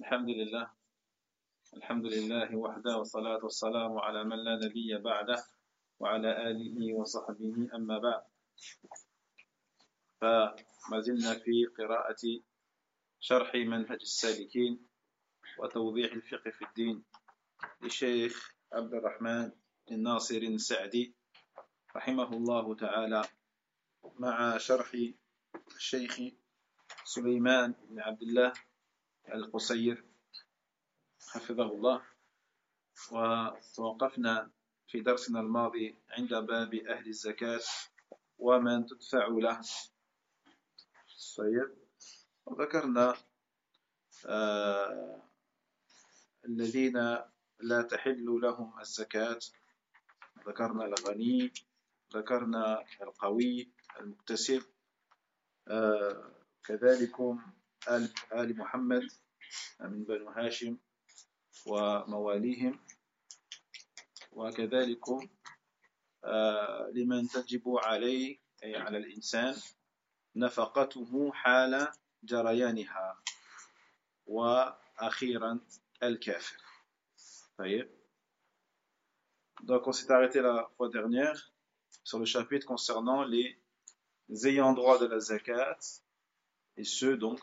الحمد لله الحمد لله وحده والصلاة والسلام على من لا نبي بعده وعلى آله وصحبه أما بعد فما زلنا في قراءة شرح منهج السالكين وتوضيح الفقه في الدين للشيخ عبد الرحمن الناصر السعدي رحمه الله تعالى مع شرح الشيخ سليمان بن عبد الله القصير حفظه الله. وتوقفنا في درسنا الماضي عند باب أهل الزكاة ومن تدفع له. طيب، وذكرنا الذين لا تحل لهم الزكاة، ذكرنا الغني، ذكرنا القوي المكتسب، كذلكم آل محمد من بنو هاشم ومواليهم، وكذلك لمن تجب عليه أي على الإنسان نفقته حال جريانها، وأخيرا الكافر. طيب. Donc on s'est arrêté la fois dernière sur le chapitre concernant les ayants droit de la zakat et ceux donc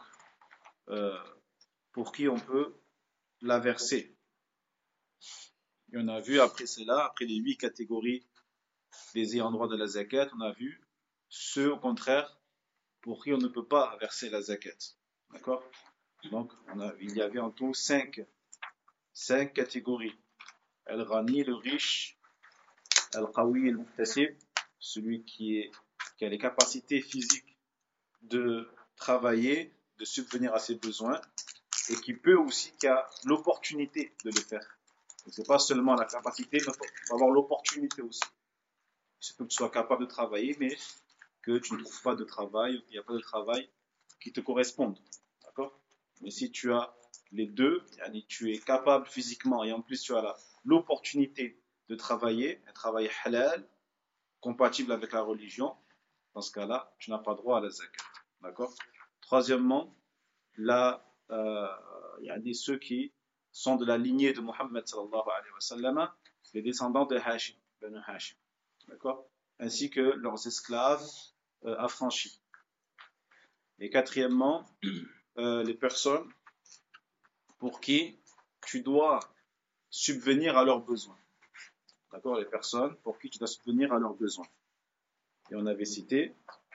pour qui on peut la verser. Et on a vu après cela, après les 8 catégories des ayants droit de la zakat, on a vu ceux au contraire pour qui on ne peut pas verser la zakat. D'accord? Donc il y avait en tout 5 catégories. Al-Ghani, le riche, Al-Qawi, le Muktasib, celui qui a les capacités physiques de travailler, de subvenir à ses besoins, et qui a l'opportunité de le faire. Donc, c'est pas seulement la capacité, mais il faut avoir l'opportunité aussi. Il se peut que tu sois capable de travailler, mais que tu ne trouves pas de travail, il n'y a pas de travail qui te corresponde. D'accord? Mais si tu as les deux, tu es capable physiquement et en plus tu as l'opportunité de travailler, un travail halal, compatible avec la religion, dans ce cas-là, tu n'as pas droit à la zakat. D'accord? Troisièmement, là, il y a ceux qui sont de la lignée de Muhammad sallallahu alayhi wa sallam, les descendants de Hashim, Banu Hashim. D'accord? Ainsi que leurs esclaves affranchis. Et quatrièmement, les personnes pour qui tu dois subvenir à leurs besoins. D'accord? Les personnes pour qui tu dois subvenir à leurs besoins. Et on avait cité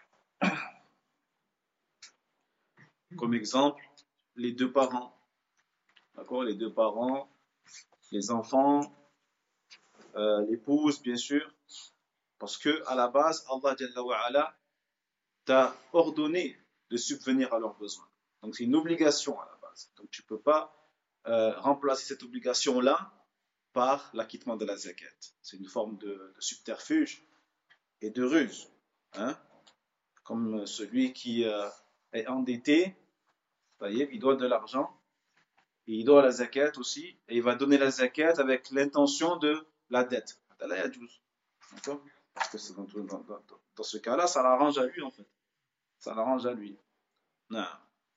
comme exemple les deux parents. D'accord? Les deux parents, les enfants, l'épouse, bien sûr. Parce que à la base, Allah Jalla wa Ala t'a ordonné de subvenir à leurs besoins. Donc c'est une obligation à la base. Donc tu ne peux pas remplacer cette obligation-là par l'acquittement de la zakat. C'est une forme de subterfuge et de ruse. Hein? Comme celui qui est endetté, il doit de l'argent, et il doit la zakat aussi, et il va donner la zakat avec l'intention de la dette. D'accord? Parce que dans ce cas-là, ça l'arrange à lui en fait. Ça l'arrange à lui. Non.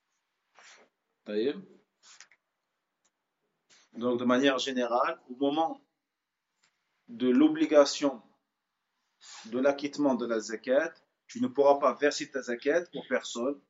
Donc de manière générale, au moment de l'obligation de l'acquittement de la zakat, tu ne pourras pas verser ta zakat aux personnes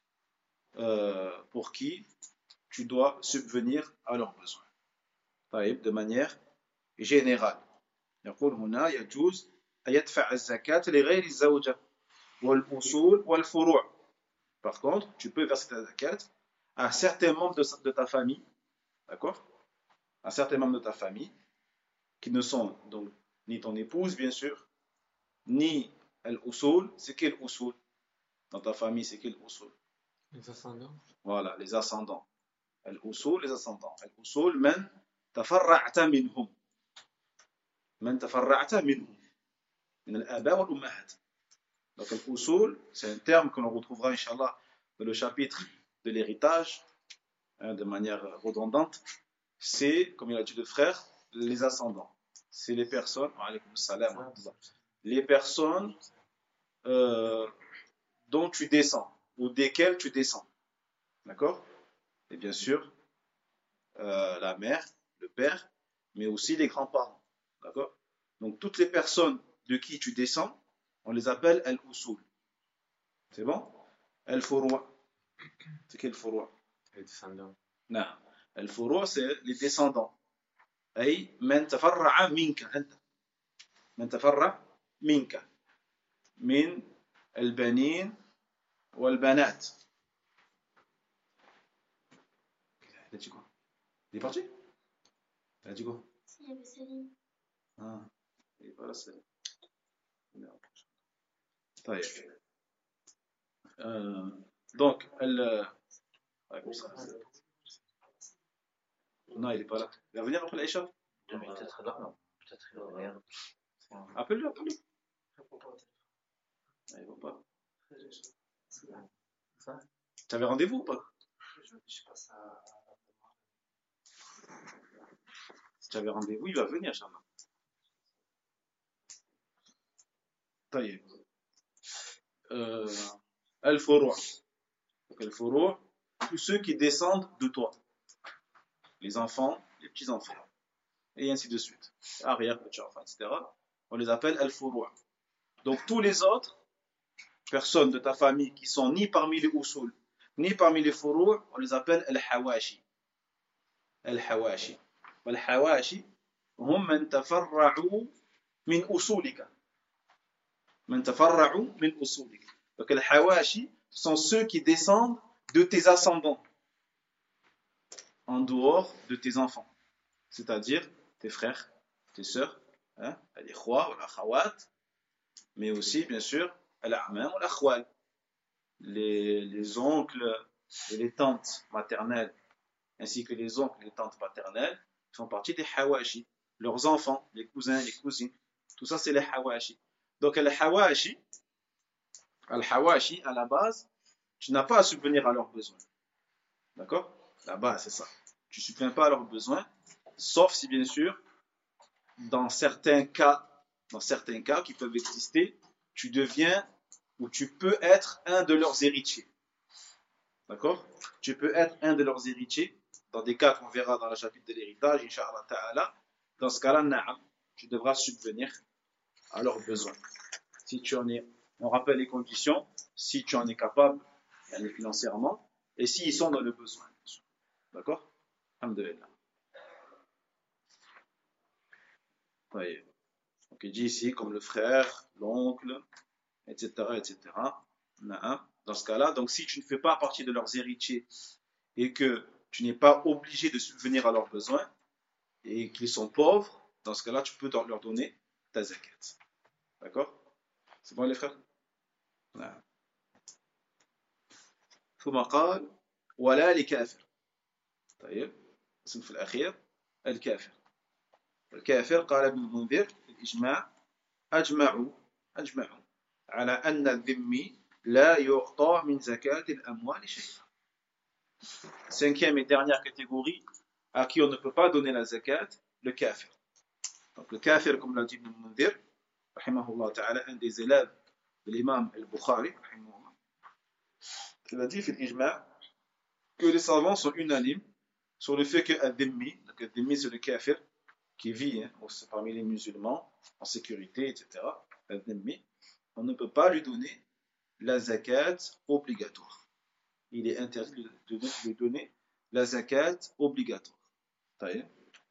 pour qui tu dois subvenir à leurs besoins. De manière générale. يقول هنا يجوز أن يدفع الزكاة لغير الزوجة والأصول والفروع. Par contre, tu peux verser ta zakat à certains membres de ta famille, d'accord? À certains membres de ta famille qui ne sont donc ni ton épouse, bien sûr, ni al-usul. C'est quel usul? Dans ta famille, c'est quel usul? Les ascendants. Voilà, les ascendants. Al-usul, les ascendants. Al-usul, man tafarra'ta minhum. Man tafarra'ta minhum. Min al-aba wal ummahat. Donc, al-usul, c'est un terme que l'on retrouvera, Inch'Allah, dans le chapitre de l'héritage, de manière redondante. C'est, comme il a dit le frère, les ascendants. C'est les personnes, les personnes dont tu descends, ou desquelles tu descends. D'accord? Et bien sûr, la mère, le père, mais aussi les grands-parents. D'accord? Donc toutes les personnes de qui tu descends, on les appelle al-usul. C'est bon? Al-furu'. C'est quel furu'? Les descendants. Non. Al-furu' c'est les descendants. أي من تفرع منك أنت. من تفرع منك من البنين والبنات. Elle a dit quoi? Il est parti? Elle a dit quoi? Si, il y avait Céline. Ah, il est pas là, c'est. طيب. Donc, elle. Non, il est pas là. Il va venir après l'Aïcha? Peut-être là, non. Peut-être qu'il va venir. Appelle-le, appelle-le. Ah, il va pas. Tu avais rendez-vous ou pas? Si tu avais rendez-vous, il va venir, Inch'Allah. طيب. Al-Furu'. Donc, Al-Furu', tous ceux qui descendent de toi. Les enfants, les petits-enfants. Et ainsi de suite. Arrière, petits-enfants, etc. On les appelle Al-Furu'. Donc, tous les autres personnes de ta famille qui sont ni parmi les usul, ni parmi les furu', on les appelle Al-Hawashi. Al-Hawashi. Al-Hawashi, هم من تفرعوا من أصولك. من تفرعوا من أصولك. Donc, Al-Hawashi sont ceux qui descendent de tes ascendants, en dehors de tes enfants. C'est-à-dire tes frères, tes sœurs, hein, les khwa ou l'akhawat, mais aussi, bien sûr, al-a'mam ou l'akhwal, les oncles et les tantes maternelles, ainsi que les oncles et les tantes paternelles, font partie des hawashi. Leurs enfants, les cousins, les cousines, tout ça, c'est les hawashi. Donc, al-hawashi, à la base, tu n'as pas à subvenir à leurs besoins. D'accord? La base, c'est ça. Tu ne subviens pas à leurs besoins, sauf si, bien sûr, dans certains cas qui peuvent exister, tu deviens ou tu peux être un de leurs héritiers. D'accord? Tu peux être un de leurs héritiers, dans des cas qu'on verra dans le chapitre de l'héritage, Inch'Allah Ta'ala. Dans ce cas-là, na'am, tu devras subvenir à leurs besoins. Si tu en es, on rappelle les conditions, si tu en es capable, financièrement, et s'ils sont dans le besoin. D'accord? Alhamdulillah. Oui. Donc il dit ici, comme le frère, l'oncle, etc., etc. Dans ce cas-là, donc si tu ne fais pas partie de leurs héritiers et que tu n'es pas obligé de subvenir à leurs besoins et qu'ils sont pauvres, dans ce cas-là, tu peux leur donner ta zakat. D'accord? C'est bon les frères? ثم قال ولا لكافر. طيب الصنف الأخير الكافر. الكافر قال ابن المنذر الإجماع أجمعوا على أن الذمي لا يعطى من زكاة الأموال شيئا. Cinquième et dernière catégorie à qui on ne peut pas donner la zakat, le kafir. Donc le kafir, comme l'a dit Ibn Mundhir, rahimahullah ta'ala, un des élèves de l'imam al-Bukhari, rahimahullah, il a dit fil ijma' que les savants sont unanimes sur le fait que al-dhimmi, donc al-dhimmi c'est le kafir qui vit parmi les musulmans en sécurité, etc. Al-dhimmi, on ne peut pas lui donner la zakat obligatoire. Il est interdit de lui donner la zakat obligatoire. طيب.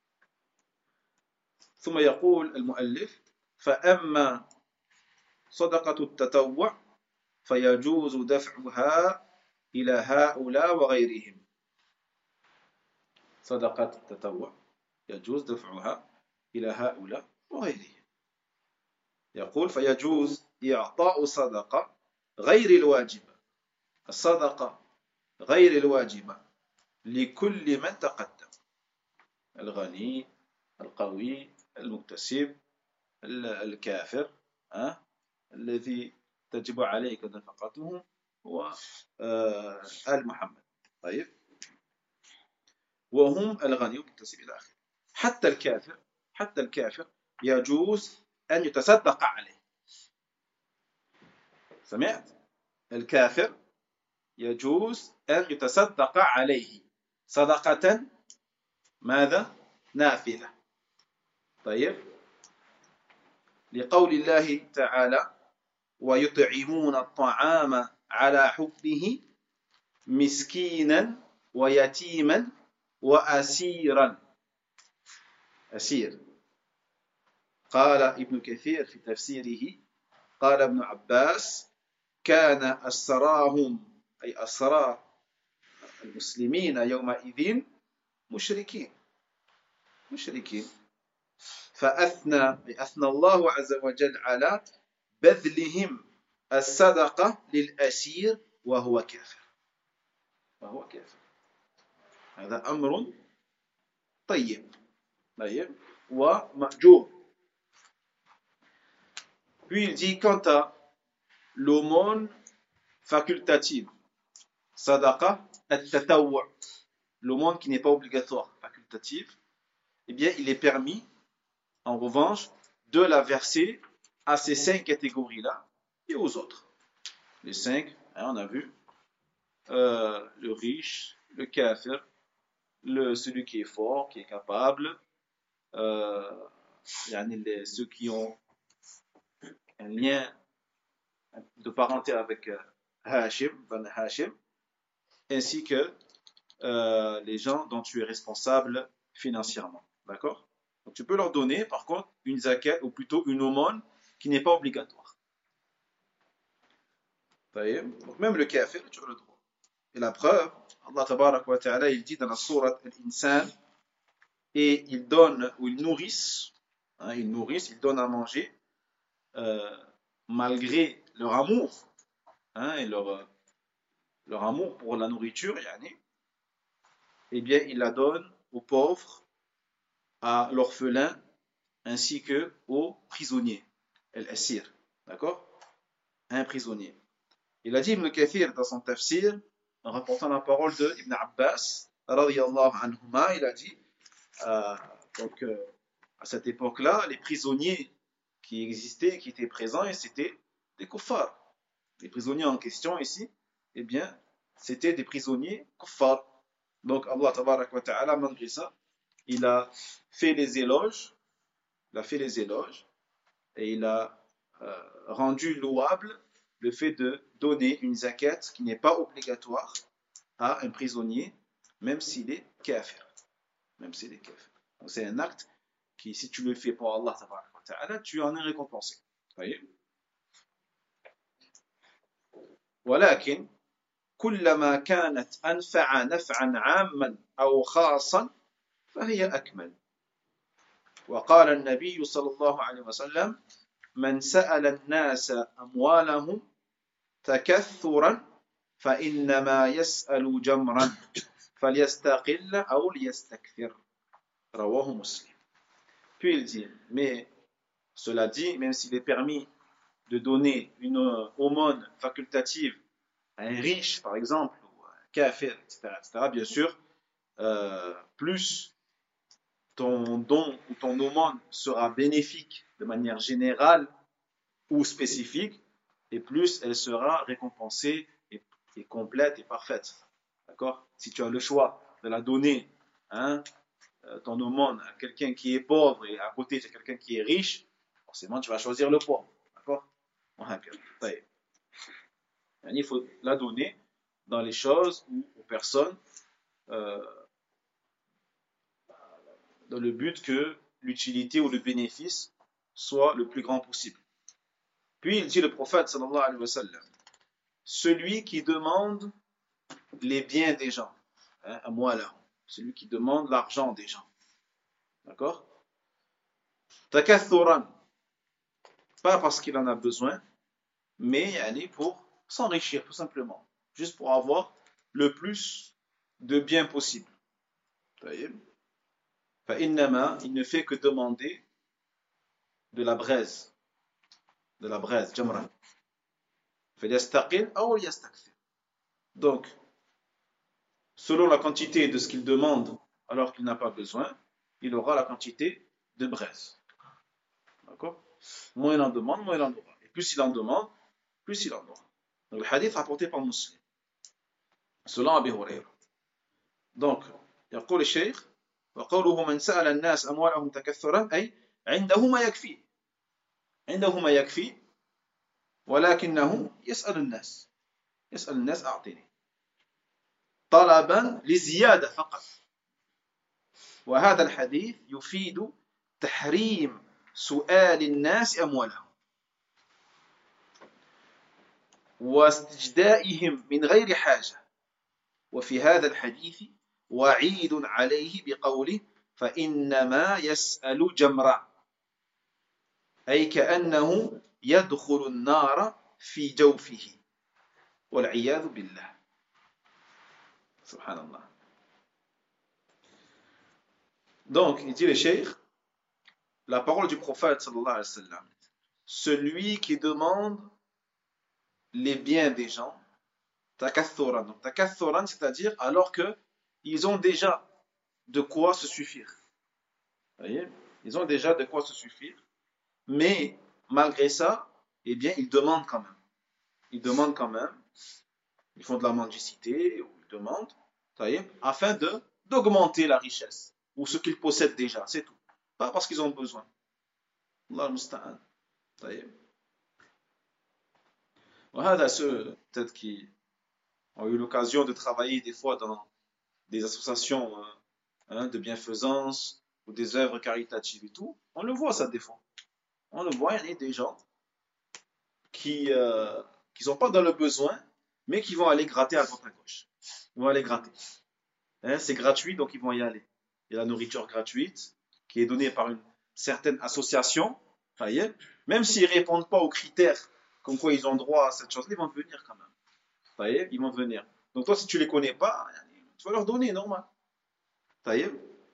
ثم يقول المؤلف فأما صدقة التطوع فيجوز دفعها إلى هؤلاء وغيرهم. صدقة التطوع يجوز دفعها إلى هؤلاء وغيرهم. يقول فيجوز إعطاء صدقة غير الواجبة. الصدقة غير الواجبة لكل من تقدم. الغني، القوي، المكتسب، الكافر، الذي تجب عليك نفقته هو آل محمد. طيب. وهم الغني والمكتسب إلى آخره. حتى الكافر يجوز أن يتصدق عليه. سمعت؟ الكافر يجوز أن يتصدق عليه صدقة ماذا؟ نافلة. طيب لقول الله تعالى ويطعمون الطعام على حبه مسكينا ويتيما وأسيرا. أسير. قال ابن كثير في تفسيره قال ابن عباس كان أسراهم أي أسرى المسلمين يومئذ مشركين فأثنى الله عز وجل على بذلهم الصدقة للأسير وهو كافر. هذا أمر طيب ومأجور. Puis il dit quant à l'aumône facultative, sadaqa at-tatawwu', l'aumône qui n'est pas obligatoire, facultative, eh bien il est permis en revanche de la verser à ces 5 catégories-là et aux autres. Les 5, on a vu, le riche, le kafir, celui qui est fort, qui est capable, ceux qui ont un lien de parenté avec Hashim, Ban Hashim, ainsi que les gens dont tu es responsable financièrement. D'accord? Donc tu peux leur donner par contre une zakat ou plutôt une aumône qui n'est pas obligatoire. Donc même le kafir, tu as le droit. Et la preuve, Allah tabarak wa ta'ala, il dit dans la sourate Al-Insan, et ils donnent ou ils nourrissent, ils donnent à manger malgré leur amour et leur amour pour la nourriture, eh bien ils la donnent aux pauvres, à l'orphelin ainsi que aux prisonniers, al-asir, d'accord, un prisonnier. Il a dit Ibn Kathir dans son tafsir en rapportant la parole de Ibn Abbas radiyallahu anhuma, il a dit donc à cette époque-là, les prisonniers qui existaient, qui étaient présents, et c'était des kuffars. Les prisonniers en question ici, eh bien, c'était des prisonniers kuffars. Donc Allah tabarak wa ta'ala, malgré ça, il a fait les éloges, et il a rendu louable le fait de donner une zakat qui n'est pas obligatoire à un prisonnier, même s'il est kafir. Donc c'est un acte qui, si tu le fais pour Allah tabarak wa ta'ala, tu en es récompensé. Voyez? ولكن كلما كانت أنفع نفعا عاما أو خاصا فهي أكمل. وقال النبي صلى الله عليه وسلم من سأل الناس أموالهم تكثرا فإنما يسأل جمرا فليستقل أو ليستكثر. رواه مسلم. Puis il dit, mais cela dit, même s'il est permis de donner une aumône facultative à un riche, par exemple, ou à un kafir, etc., bien sûr, plus ton don ou ton aumône sera bénéfique de manière générale ou spécifique, et plus elle sera récompensée et complète et parfaite. D'accord? Si tu as le choix de la donner, ton aumône à quelqu'un qui est pauvre et à côté tu as quelqu'un qui est riche, forcément tu vas choisir le pauvre. D'accord? Il faut la donner dans les choses ou aux personnes dans le but que l'utilité ou le bénéfice soit le plus grand possible. Puis il dit le prophète sallallahu alayhi wa sallam, celui qui demande les biens des gens, à moi là, celui qui demande l'argent des gens, d'accord, takathuran, pas parce qu'il en a besoin, mais pour s'enrichir tout simplement, juste pour avoir le plus de biens possible. فإنما, il ne fait que demander de la braise, jamran. فليستقل أو ليستكثر. Donc, selon la quantité de ce qu'il demande alors qu'il n'a pas besoin, il aura la quantité de braise. D'accord? Moins il en demande, moins il en aura. Et plus il en demande, plus il en aura. Donc, le hadith rapporté par Muslim, selon Abi Hurayra. Donc, يقول الشيخ وقوله من سأل الناس أموالهم تكثرا أي عنده ما يكفي، عنده ما يكفي ولكنه يسأل الناس، يسأل الناس أعطني طلبا لزيادة فقط. وهذا الحديث يفيد تحريم سؤال الناس أموالهم واستجدائهم من غير حاجة. وفي هذا الحديث وعيد عليه بقوله فإنما يسأل جمرا، أي كأنه يدخل النار في جوفه والعياذ بالله. Subhanallah. Donc, il dit le cheikh, la parole du prophète sallallahu alayhi wa sallam, celui qui demande les biens des gens, takathuran. Donc, takathuran, c'est-à-dire alors que ils ont déjà de quoi se suffire. Vous voyez? Ils ont déjà de quoi se suffire. Mais, malgré ça, eh bien, ils demandent quand même. Ils demandent quand même. Ils font de la mendicité, ou ils demandent, afin d'augmenter la richesse, ou ce qu'ils possèdent déjà, c'est tout. Pas parce qu'ils ont besoin. Allah al-Musta'an. Voilà ceux peut-être qui ont eu l'occasion de travailler des fois dans des associations de bienfaisance ou des œuvres caritatives et tout. On le voit ça des fois. On le voit, il y a des gens qui sont pas dans le besoin, mais qui vont aller gratter à droite à gauche. Ils vont aller gratter. C'est gratuit, donc ils vont y aller. Il y a la nourriture gratuite qui est donnée par une certaine association. Même s'ils ne répondent pas aux critères comme quoi ils ont droit à cette chose, ils vont venir quand même. Ils vont venir. Donc toi, si tu ne les connais pas, tu vas leur donner, normal. Puis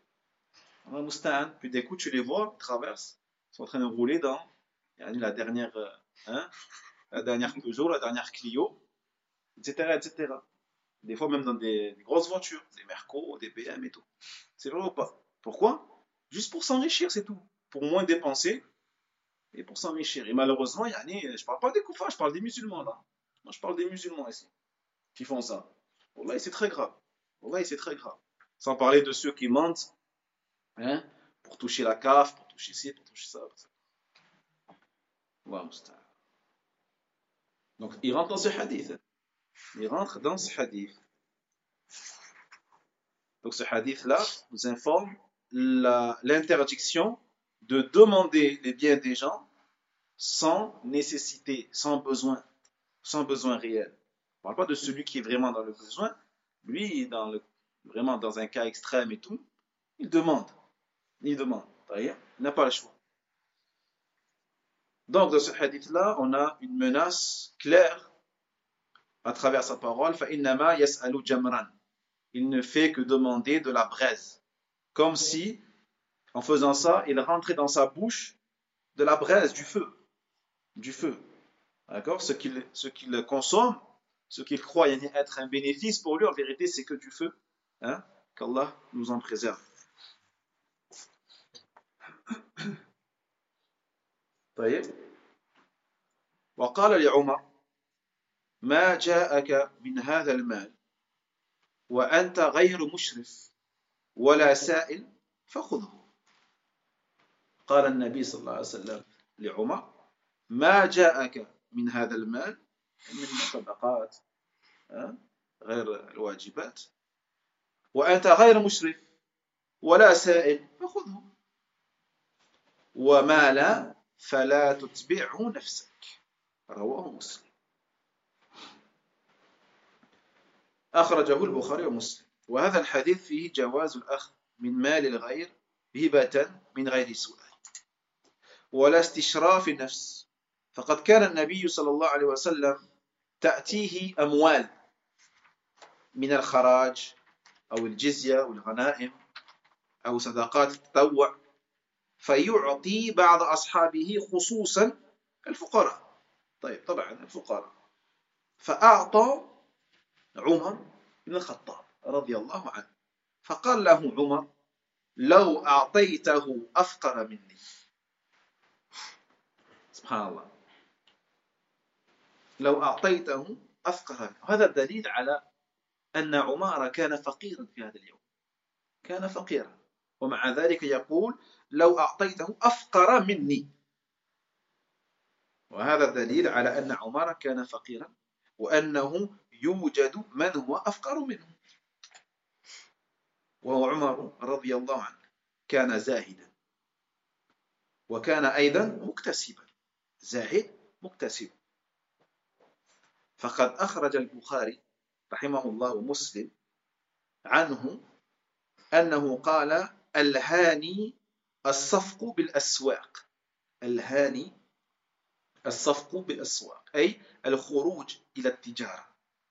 d'un coup, tu les vois, ils traversent, ils sont en train de rouler dans la dernière Peugeot, la dernière Clio, etc., etc. Des fois même dans des grosses voitures, des Merco, des BM et tout. C'est vrai ou pas? Pourquoi? Juste pour s'enrichir, c'est tout. Pour moins dépenser et pour s'enrichir. Et malheureusement, je parle pas des koufars, je parle des musulmans là. Moi, je parle des musulmans ici qui font ça. Wallah, c'est très grave. Wallah, c'est très grave. Sans parler de ceux qui mentent pour toucher la CAF, pour toucher ci, pour toucher ça. Donc, il rentre dans ce hadith. Il rentre dans ce hadith. Donc ce hadith-là nous informe l'interdiction de demander les biens des gens sans nécessité, sans besoin réel. On ne parle pas de celui qui est vraiment dans le besoin. Lui, vraiment dans un cas extrême et tout, il demande. Il n'a pas le choix. Donc dans ce hadith-là, on a une menace claire à travers sa parole. فَإِنَّمَا يَسْأَلُ جَمْرًا. Il ne fait que demander de la braise. Comme si, en faisant ça, il rentrait dans sa bouche de la braise, du feu. Du feu. D'accord? Ce qu'il consomme, ce qu'il croit être un bénéfice pour lui, en vérité, c'est que du feu. Qu'Allah nous en préserve. طيب. وقال لعمر ما جاءك من هذا المال وأنت غير مشرف ولا سائل فخذه. قال النبي صلى الله عليه وسلم لعمر ما جاءك من هذا المال من الصدقات غير الواجبات وأنت غير مشرف ولا سائل فخذه وما لا فلا تتبعه نفسك. رواه مسلم. أخرجه البخاري ومسلم. وهذا الحديث فيه جواز الأخذ من مال الغير هبة من غير سؤال ولا استشراف النفس. فقد كان النبي صلى الله عليه وسلم تأتيه أموال من الخراج أو الجزية أو الغنائم أو صدقات التطوع فيعطي بعض أصحابه خصوصا الفقراء. طيب طبعا الفقراء. فأعطى عمر بن الخطاب رضي الله عنه فقال له عمر لو أعطيته أفقر مني. سبحان الله. لو أعطيته أفقر. هذا دليل على أن عمر كان فقيرا في هذا اليوم. كان فقيرا. ومع ذلك يقول لو أعطيته أفقر مني. وهذا دليل على أن عمر كان فقيرا وأنه يوجد من هو أفقر منه. وهو عمر رضي الله عنه كان زاهدا وكان أيضا مكتسبا، زاهد مكتسب. فقد أخرج البخاري رحمه الله ومسلم عنه أنه قال الهاني الصفق بالأسواق. الهاني الصفق بالأسواق أي الخروج إلى التجارة.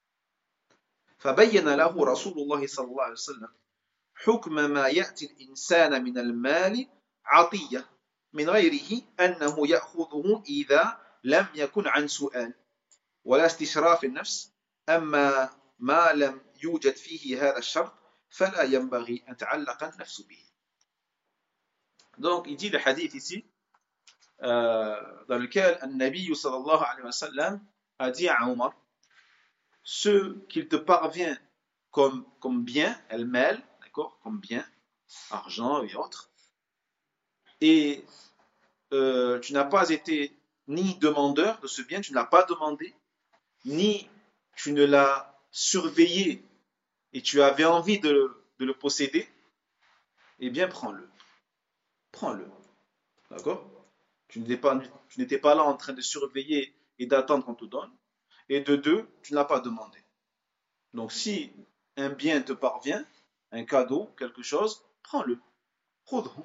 فبين له رسول الله صلى الله عليه وسلم حكم ما يأتي الإنسان من المال عطية من غيره أنه يأخذه إذا لم يكن عن سؤال ولا استشراف النفس. أما ما لم يوجد فيه هذا الشرط فلا ينبغي أن تعلق النفس به. Donc il dit le hadith ici dans lequel un Nabi sallallahu alayhi wa sallam a dit à Omar, ce qu'il te parvient comme bien, el-mal, d'accord, comme bien, argent et autres, et tu n'as pas été ni demandeur de ce bien, tu ne l'as pas demandé, ni tu ne l'as surveillé et tu avais envie de le posséder, eh bien prends-le. Prends-le. D'accord? Tu n'étais pas là en train de surveiller et d'attendre qu'on te donne. Et de deux, tu ne l'as pas demandé. Donc si un bien te parvient, un cadeau, quelque chose, prends-le. Khudhu.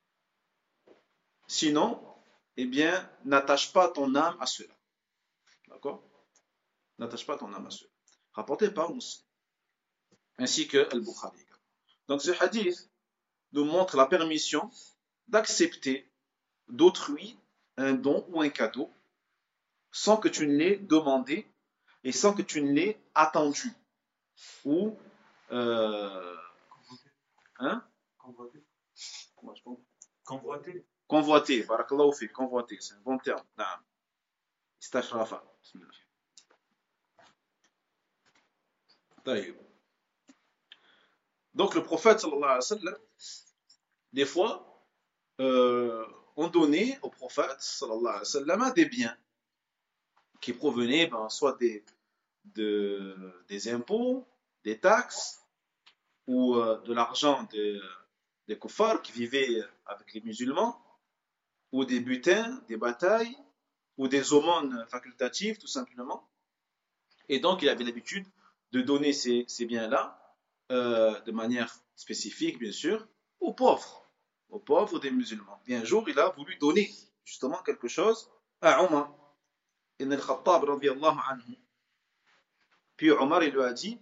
Sinon, eh bien, n'attache pas ton âme à cela. D'accord? N'attache pas ton âme à cela. Rapporté par Muslim, ainsi que Al-Bukhari. Donc ce hadith nous montre la permission d'accepter d'autrui un don ou un cadeau sans que tu ne l'aies demandé et sans que tu ne l'aies attendu ou convoité, barakallahu fi, convoité, c'est un bon terme. Naam. Istashrafa. Bismillah. Taïb. Donc le prophète sallallahu alayhi wa sallam, des fois, on donnait au prophète sallallahu alayhi wa sallam des biens qui provenaient soit des impôts, des taxes ou de l'argent des kuffars qui vivaient avec les musulmans, ou des butins, des batailles, ou des aumônes facultatives tout simplement. Et donc il avait l'habitude de donner ces biens-là de manière spécifique bien sûr aux pauvres des musulmans. Et un jour il a voulu donner justement quelque chose à Omar ibn al-Khattab radiyallahu anhu. Puis Omar il lui a dit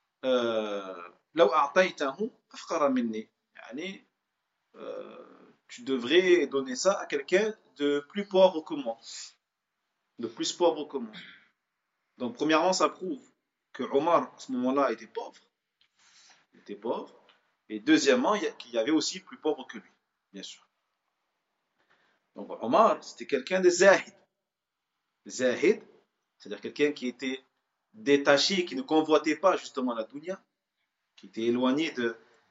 لو أعطيته أفقر مني. يعني tu devrais donner ça à quelqu'un de plus pauvre que moi. De plus pauvre que moi. Donc premièrement ça prouve que Omar à ce moment-là était pauvre. Il était pauvre. Et deuxièmement qu'il y avait aussi plus pauvre que lui, bien sûr. Donc Omar c'était quelqu'un de zahid. Zahid, c'est-à-dire quelqu'un qui était détaché, qui ne convoitait pas justement la dunya, qui était éloigné de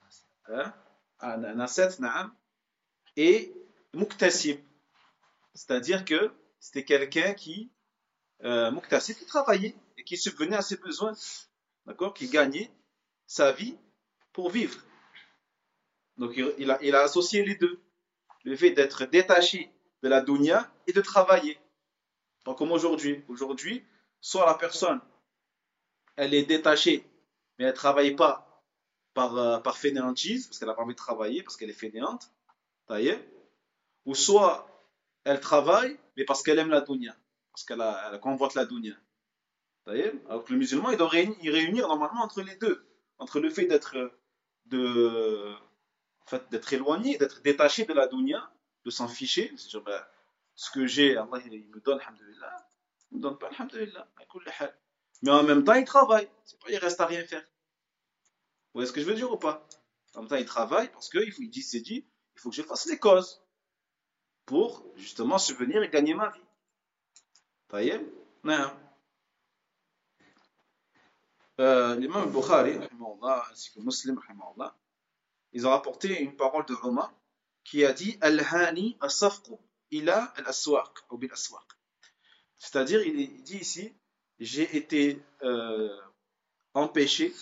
un ascète, na'am, et muktasib, c'est-à-dire que c'était quelqu'un qui muktasib, qui travaillait et qui subvenait à ses besoins, d'accord, qui gagnait sa vie pour vivre. Donc il a associé les deux, le fait d'être détaché de la dunya et de travailler. Donc comme aujourd'hui, soit la personne elle est détachée mais elle ne travaille pas par fainéantise, parce qu'elle n'a pas envie de travailler, parce qu'elle est fainéante, ou soit elle travaille, mais parce qu'elle aime la dunya, parce qu'elle convoite la dunya. Alors que le musulman, il doit réunir normalement entre les deux, entre le fait d'être éloigné, d'être détaché de la dunya, de s'en ficher, c'est-à-dire ce que j'ai, Allah il me donne, alhamdulillah, il ne me donne pas, alhamdulillah, mais en même temps il travaille, c'est pas il reste à rien faire. Vous voyez ce que je veux dire ou pas? En même temps, il travaille parce qu'il s'est dit, il faut que je fasse les causes pour justement subvenir et gagner ma vie. Taïeb? Non. L'imam Bukhari, ainsi que Muslim, ils ont rapporté une parole de Omar qui a dit Al-Hani as-safqu ila al-aswaq ou bil-aswaq. C'est-à-dire, il dit ici, j'ai été empêché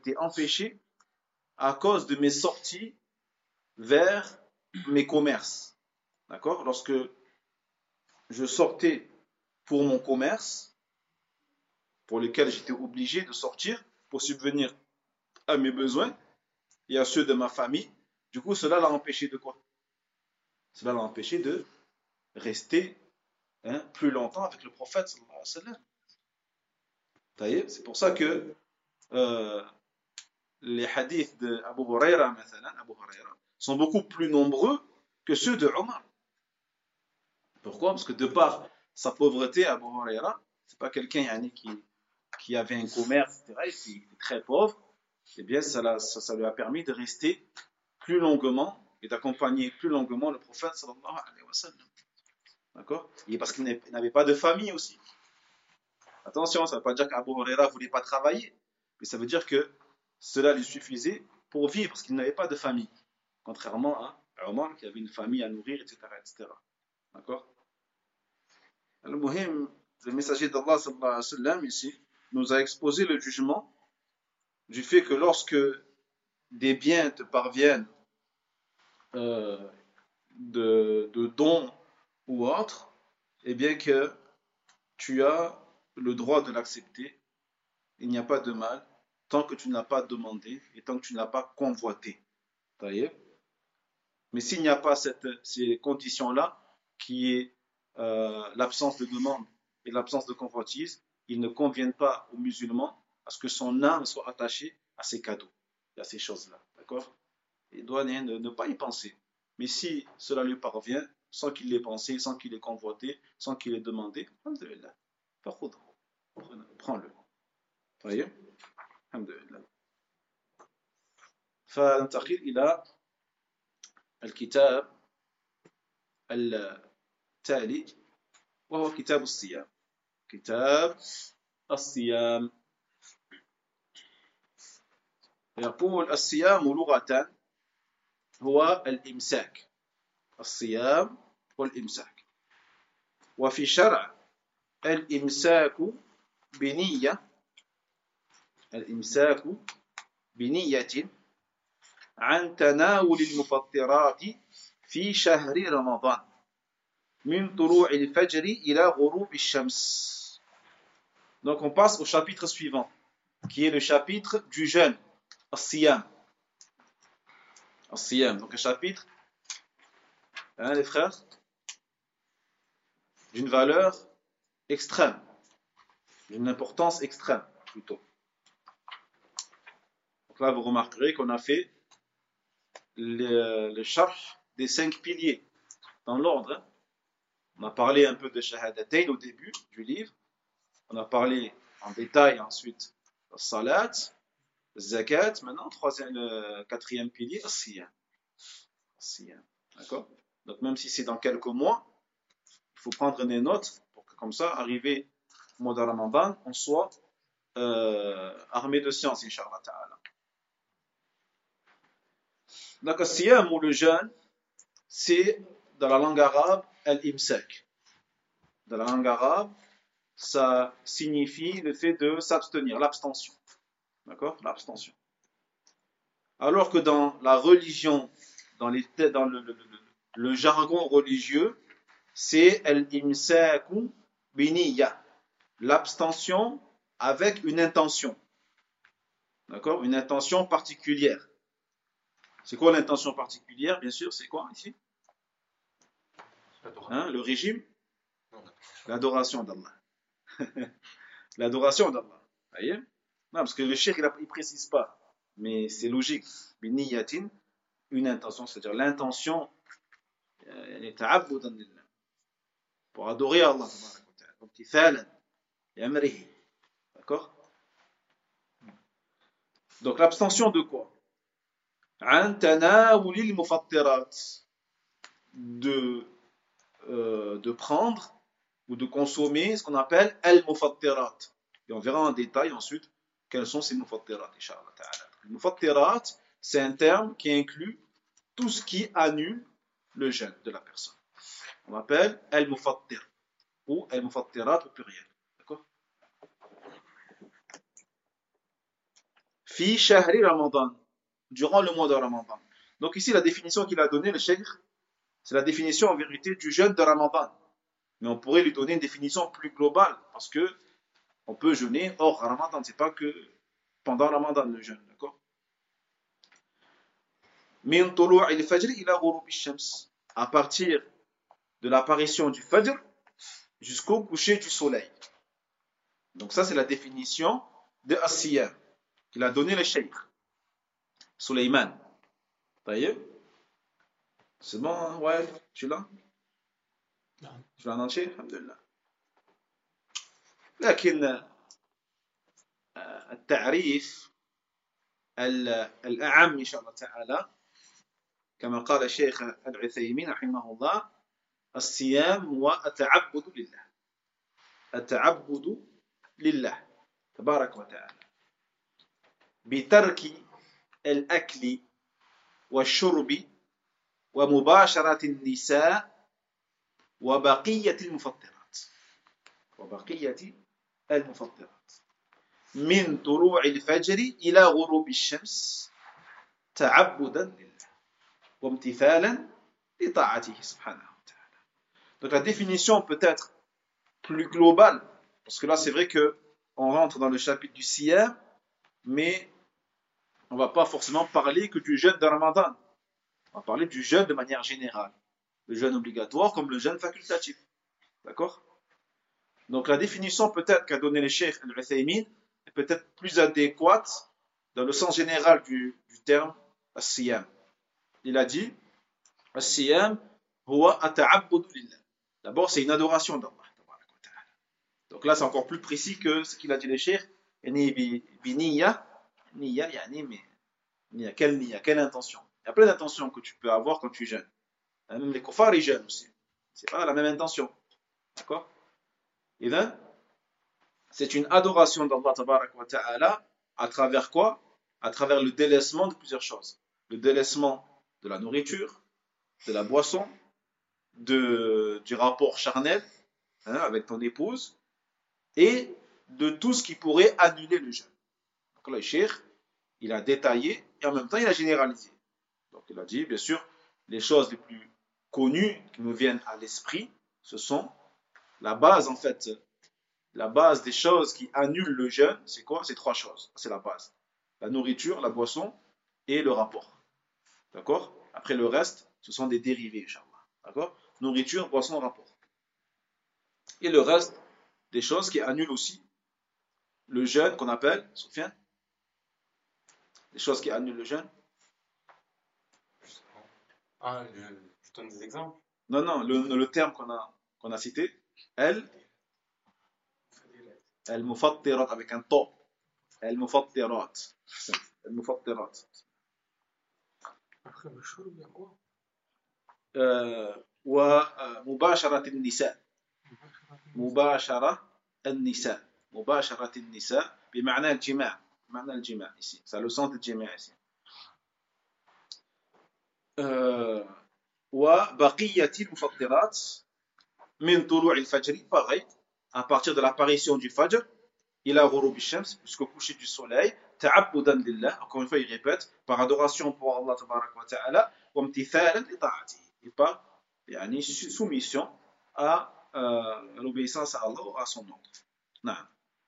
à cause de mes sorties vers mes commerces. D'accord? Lorsque je sortais pour mon commerce, pour lequel j'étais obligé de sortir pour subvenir à mes besoins et à ceux de ma famille, du coup, cela l'a empêché de quoi? Cela l'a empêché de rester plus longtemps avec le prophète sallallahu alayhi wa sallam. C'est pour ça que euh, les hadiths d'Abu Huraira, sont beaucoup plus nombreux que ceux de Omar. Pourquoi? Parce que de par sa pauvreté, Abu Huraira, c'est pas quelqu'un qui avait un commerce, etc., qui était très pauvre. Eh bien, ça lui a permis de rester plus longuement et d'accompagner plus longuement le prophète sallallahu alayhi wa sallam. D'accord? Et parce qu'il n'avait pas de famille aussi. Attention, ça ne veut pas dire qu'Abu Huraira ne voulait pas travailler, mais ça veut dire que cela lui suffisait pour vivre parce qu'il n'avait pas de famille. Contrairement à Omar qui avait une famille à nourrir, etc. etc. D'accord? Le messager d'Allah sallallahu alayhi wa sallam ici nous a exposé le jugement du fait que lorsque des biens te parviennent euh, de dons ou autres, eh bien que tu as le droit de l'accepter. Il n'y a pas de mal tant que tu ne l'as pas demandé et tant que tu ne l'as pas convoité. Mais s'il n'y a pas ces conditions-là, qui est l'absence de demande et l'absence de convoitise, il ne convient pas aux musulmans à ce que son âme soit attachée à ces cadeaux et à ces choses-là. D'accord? Il doit ne pas y penser. Mais si cela lui parvient, sans qu'il l'ait pensé, sans qu'il l'ait convoité, sans qu'il l'ait demandé, alhamdulillah, prends-le. طيب الحمد لله. فننتقل إلى الكتاب التالي وهو كتاب الصيام. كتاب الصيام. يقول الصيام لغة هو الإمساك. الصيام والإمساك. وفي شرع الإمساك بنية عن تناول المفطرات في شهر رمضان من طلوع الفجر إلى غروب الشمس. Donc on passe au chapitre suivant, qui est le chapitre du jeûne, as-siyam. As-siyam, donc un chapitre, les frères, d'une valeur extrême, d'une importance extrême plutôt. Donc là vous remarquerez qu'on a fait le sharh des 5 piliers dans l'ordre. On a parlé un peu de shahadatayn au début du livre. On a parlé en détail ensuite le salat, le zakat. Maintenant, le 4e pilier, le siyam. D'accord? Donc même si c'est dans quelques mois, il faut prendre des notes pour que comme ça, arrivé au mois de Ramadan, on soit armé de science, Inch'Allah ta'ala. Donc le siyam ou le jeûne, c'est dans la langue arabe al-imsak. Dans la langue arabe, ça signifie le fait de s'abstenir, l'abstention. D'accord? L'abstention. Alors que dans la religion, dans le jargon religieux, c'est al-imsaku biniya, l'abstention avec une intention. D'accord? Une intention particulière. C'est quoi l'intention particulière? Bien sûr, c'est quoi ici? Le régime? L'adoration d'Allah. L'adoration d'Allah. Voyez? Non, parce que le cheikh, il ne précise pas. Mais c'est logique. Biniyatin, une intention, c'est-à-dire l'intention pour adorer Allah. D'accord? Donc l'abstention de quoi? De prendre ou de consommer ce qu'on appelle al-mufattirat. Et on verra en détail ensuite quels sont ces mufattirat, Inch'Allah ta'ala. Les mufattirat, c'est un terme qui inclut tout ce qui annule le jeûne de la personne. On l'appelle al-mufattir ou al-mufattirat au pluriel. D'accord? Fi shahri Ramadan, durant le mois de Ramadan. Donc ici, la définition qu'il a donnée, le cheikh, c'est la définition en vérité du jeûne de Ramadan. Mais on pourrait lui donner une définition plus globale, parce que on peut jeûner hors Ramadan, c'est pas que pendant Ramadan le jeûne, d'accord? Min tulu' al-fajr ila ghurub ash-shams. À partir de l'apparition du fajr jusqu'au coucher du soleil. Donc ça, c'est la définition de as-siyam qu'il a donné le cheikh Suleiman. Taïeb. C'est bon, hein? Ouais, tu l'as? Tu l'as en entier? Alhamdulillah. لكن التعريف الأعم إن شاء الله تعالى كما قال الشيخ العثيمين رحمه الله الصيام هو التعبد لله التعبد لله تبارك وتعالى بترك الأكل والشرب ومباشرة النساء وبقية المفطرات من طلوع الفجر إلى غروب الشمس تعبدا لله وامتثالا لطاعته سبحانه وتعالى. Donc la définition peut être plus globale, parce que là c'est vrai que on rentre dans le chapitre du siyam, mais on va pas forcément parler que du jeûne de Ramadan. On va parler du jeûne de manière générale, le jeûne obligatoire comme le jeûne facultatif. D'accord? Donc la définition peut-être qu'a donné le cheikh Al-Uthaymin est peut-être plus adéquate dans le sens général du terme as-siyam. Il a dit as-siyam huwa ata'abbudu lillah. D'abord, c'est une adoration d'Allah. Donc là, c'est encore plus précis que ce qu'il a dit le cheikh. Niyya, mais quelle intention? Il y a plein d'intentions que tu peux avoir quand tu jeûnes. Même les kuffars, ils jeûnent aussi. C'est pas la même intention. D'accord? Et bien, c'est une adoration d'Allah tabarak wa ta'ala à travers quoi? À travers le délaissement de plusieurs choses. Le délaissement de la nourriture, de la boisson, du rapport charnel avec ton épouse et de tout ce qui pourrait annuler le jeûne. Donc là, le cheikh, il a détaillé et en même temps, il a généralisé. Donc il a dit, bien sûr, les choses les plus connues qui nous viennent à l'esprit, ce sont la base en fait. La base des choses qui annulent le jeûne, c'est quoi? C'est trois choses. C'est la base. La nourriture, la boisson et le rapport. D'accord? Après le reste, ce sont des dérivés, Inch'Allah. D'accord? Nourriture, boisson, rapport. Et le reste, des choses qui annulent aussi le jeûne qu'on appelle, Soufiane? Des choses qui annulent le jeûne? Ah, je donne des exemples. Non, le terme qu'on a cité, المفطرات avec un to. المفطرات. المفطرات. Après le choux, il y a quoi? ومباشرة النساء. مباشرة النساء بمعنى الجماع. معنى الجماع ici. C'est le sens de الجماع ici. وبقية المفطرات من طلوع الفجر pareil. À partir de l'apparition du Fajr, il a ghurub ash-shams, jusqu'au coucher du soleil, ta'abbudan lillah, encore une fois il répète, par adoration pour Allah tabarak wa ta'ala, wa imtithalan li ta'atihi, et par soumission à l'obéissance à Allah, à son ordre. نعم.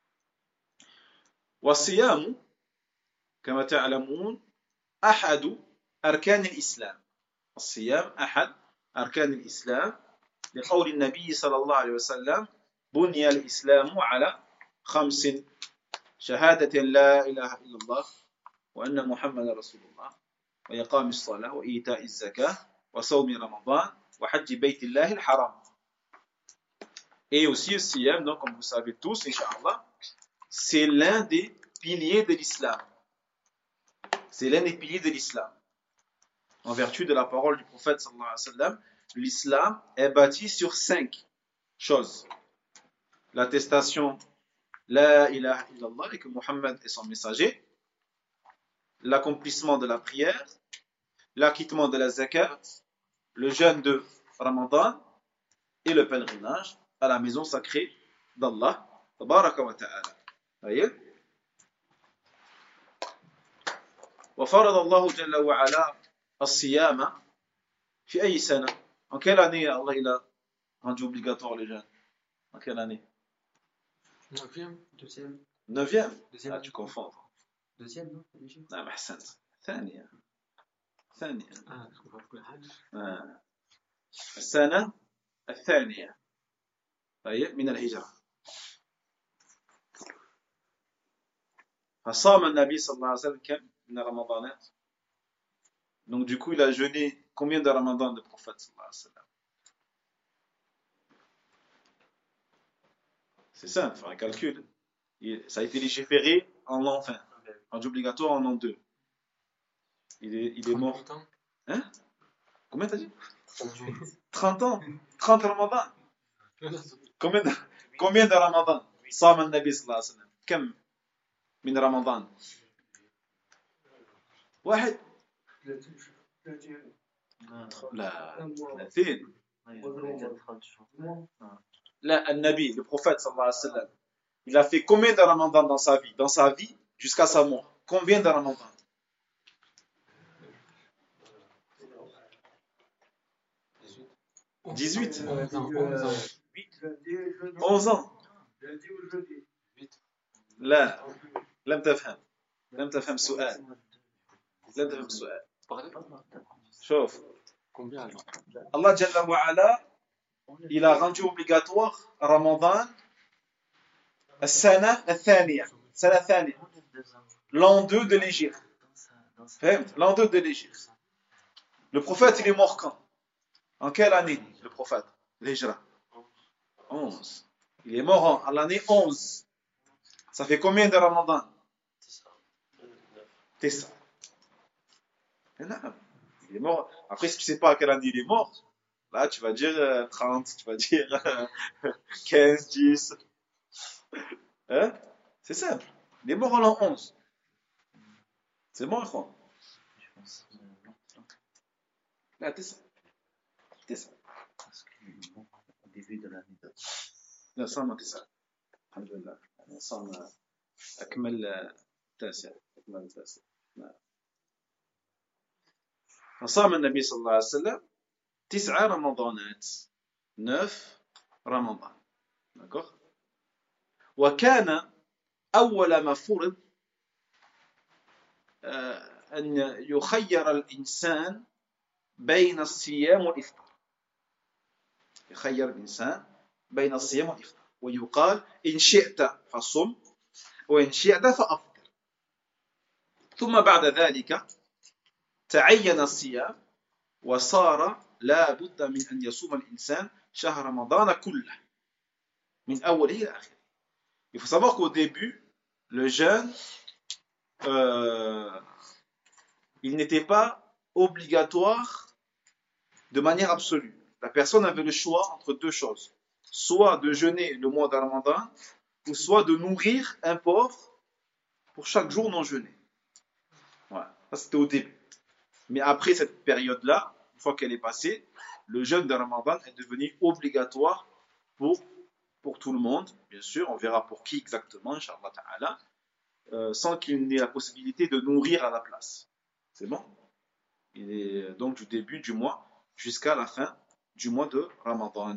والصيام كما تعلمون أحد أركان الإسلام. الصيام أحد أركان الإسلام لقول النبي صلى الله عليه وسلم بني الإسلام على 5 شهادة لا إله إلا الله وأن محمد رسول الله وإقام الصلاة وإيتاء الزكاة وصوم رمضان وحج بيت الله الحرام. Et aussi le siyam, donc comme vous savez tous, Inch'Allah, c'est l'un des piliers de l'islam. C'est l'un des piliers de l'islam. En vertu de la parole du prophète sallallahu alayhi wa sallam, l'islam est bâti sur 5 choses. L'attestation La ilaha illallah et que Muhammad est son messager. l'accomplissement de la prière, l'acquittement de la zakat, le jeûne de Ramadan et le pèlerinage à la maison sacrée d'Allah, tabaraka wa ta'ala. Voyez? وفرض الله جل وعلا الصيام في أي سنة? En quelle année Allah il a rendu obligatoire les jeûnes? En quelle année? 9e, 2e. 9e? Deuxième. Ah, tu confonds. 2e, non? L'Égypte. نعم أحسنت. ثانية. Ah, je comprends pas le Hajj. السنة الثانية طيب من الهجرة. فصام النبي صلى الله عليه وسلم كم من رمضانات. Donc du coup il a jeûné combien de Ramadan le prophète صلى الله عليه وسلم? C'est simple, faire un calcul. Ça a été légiféré en l'an 20, rendu obligatoire en l'an 2. Il est mort. Hein? Combien t'as dit? 30 ans. 30 Ramadan. Combien de Ramadan? صام النبي صلى الله عليه وسلم كم من رمضان؟ واحد. لا 30. لا النبي le prophète صلى الله عليه وسلم il a fait combien de Ramadan dans sa vie? Dans sa vie jusqu'à sa mort. Combien de Ramadan? 18. 11 ans. لا لم تفهم السؤال. شوف Allah Jalla wa Ala il a rendu obligatoire Ramadan السنة الثانية l'an 2 de l'Égypte. L'an 2 de l'Égypte. Le prophète il est mort quand? En quelle année le prophète? L'Hijra 11. Il est mort en l'année 11. Ça fait combien de Ramadan? 10. Il est mort. Après, si tu ne sais pas à quelle année il est mort, là, tu vas dire 30, tu vas dire 15, 10. Hein? C'est simple. Il est mort en l'an 11. C'est bon, quoi? Là, 10. Parce qu'il est mort au début de l'année. لا صام 9 الحمد لله صام أكمل 9 فصام النبي صلى الله عليه وسلم 9 رمضانات 9 رمضان d'accord وكان أول ما فرض أن يخير الإنسان بين الصيام والإفطار يخير الإنسان بين الصيام والإفطار ويقال إن شئت فصم وإن شئت فأفطر ثم بعد ذلك تعين الصيام وصار لا بد من أن يصوم الإنسان شهر رمضان كله من أوله إلى آخره. Il faut savoir qu'au début le jeûne il n'était pas obligatoire de manière absolue. La personne avait le choix entre deux choses. Soit de jeûner le mois de Ramadan, ou soit de nourrir un pauvre pour chaque jour non jeûné. Voilà. Ça c'était au début. Mais après cette période-là, une fois qu'elle est passée, le jeûne de Ramadan est devenu obligatoire pour tout le monde. Bien sûr, on verra pour qui exactement, Inch'Allah Ta'ala, sans qu'il n'ait la possibilité de nourrir à la place. C'est bon? Il est donc du début du mois jusqu'à la fin du mois de Ramadan.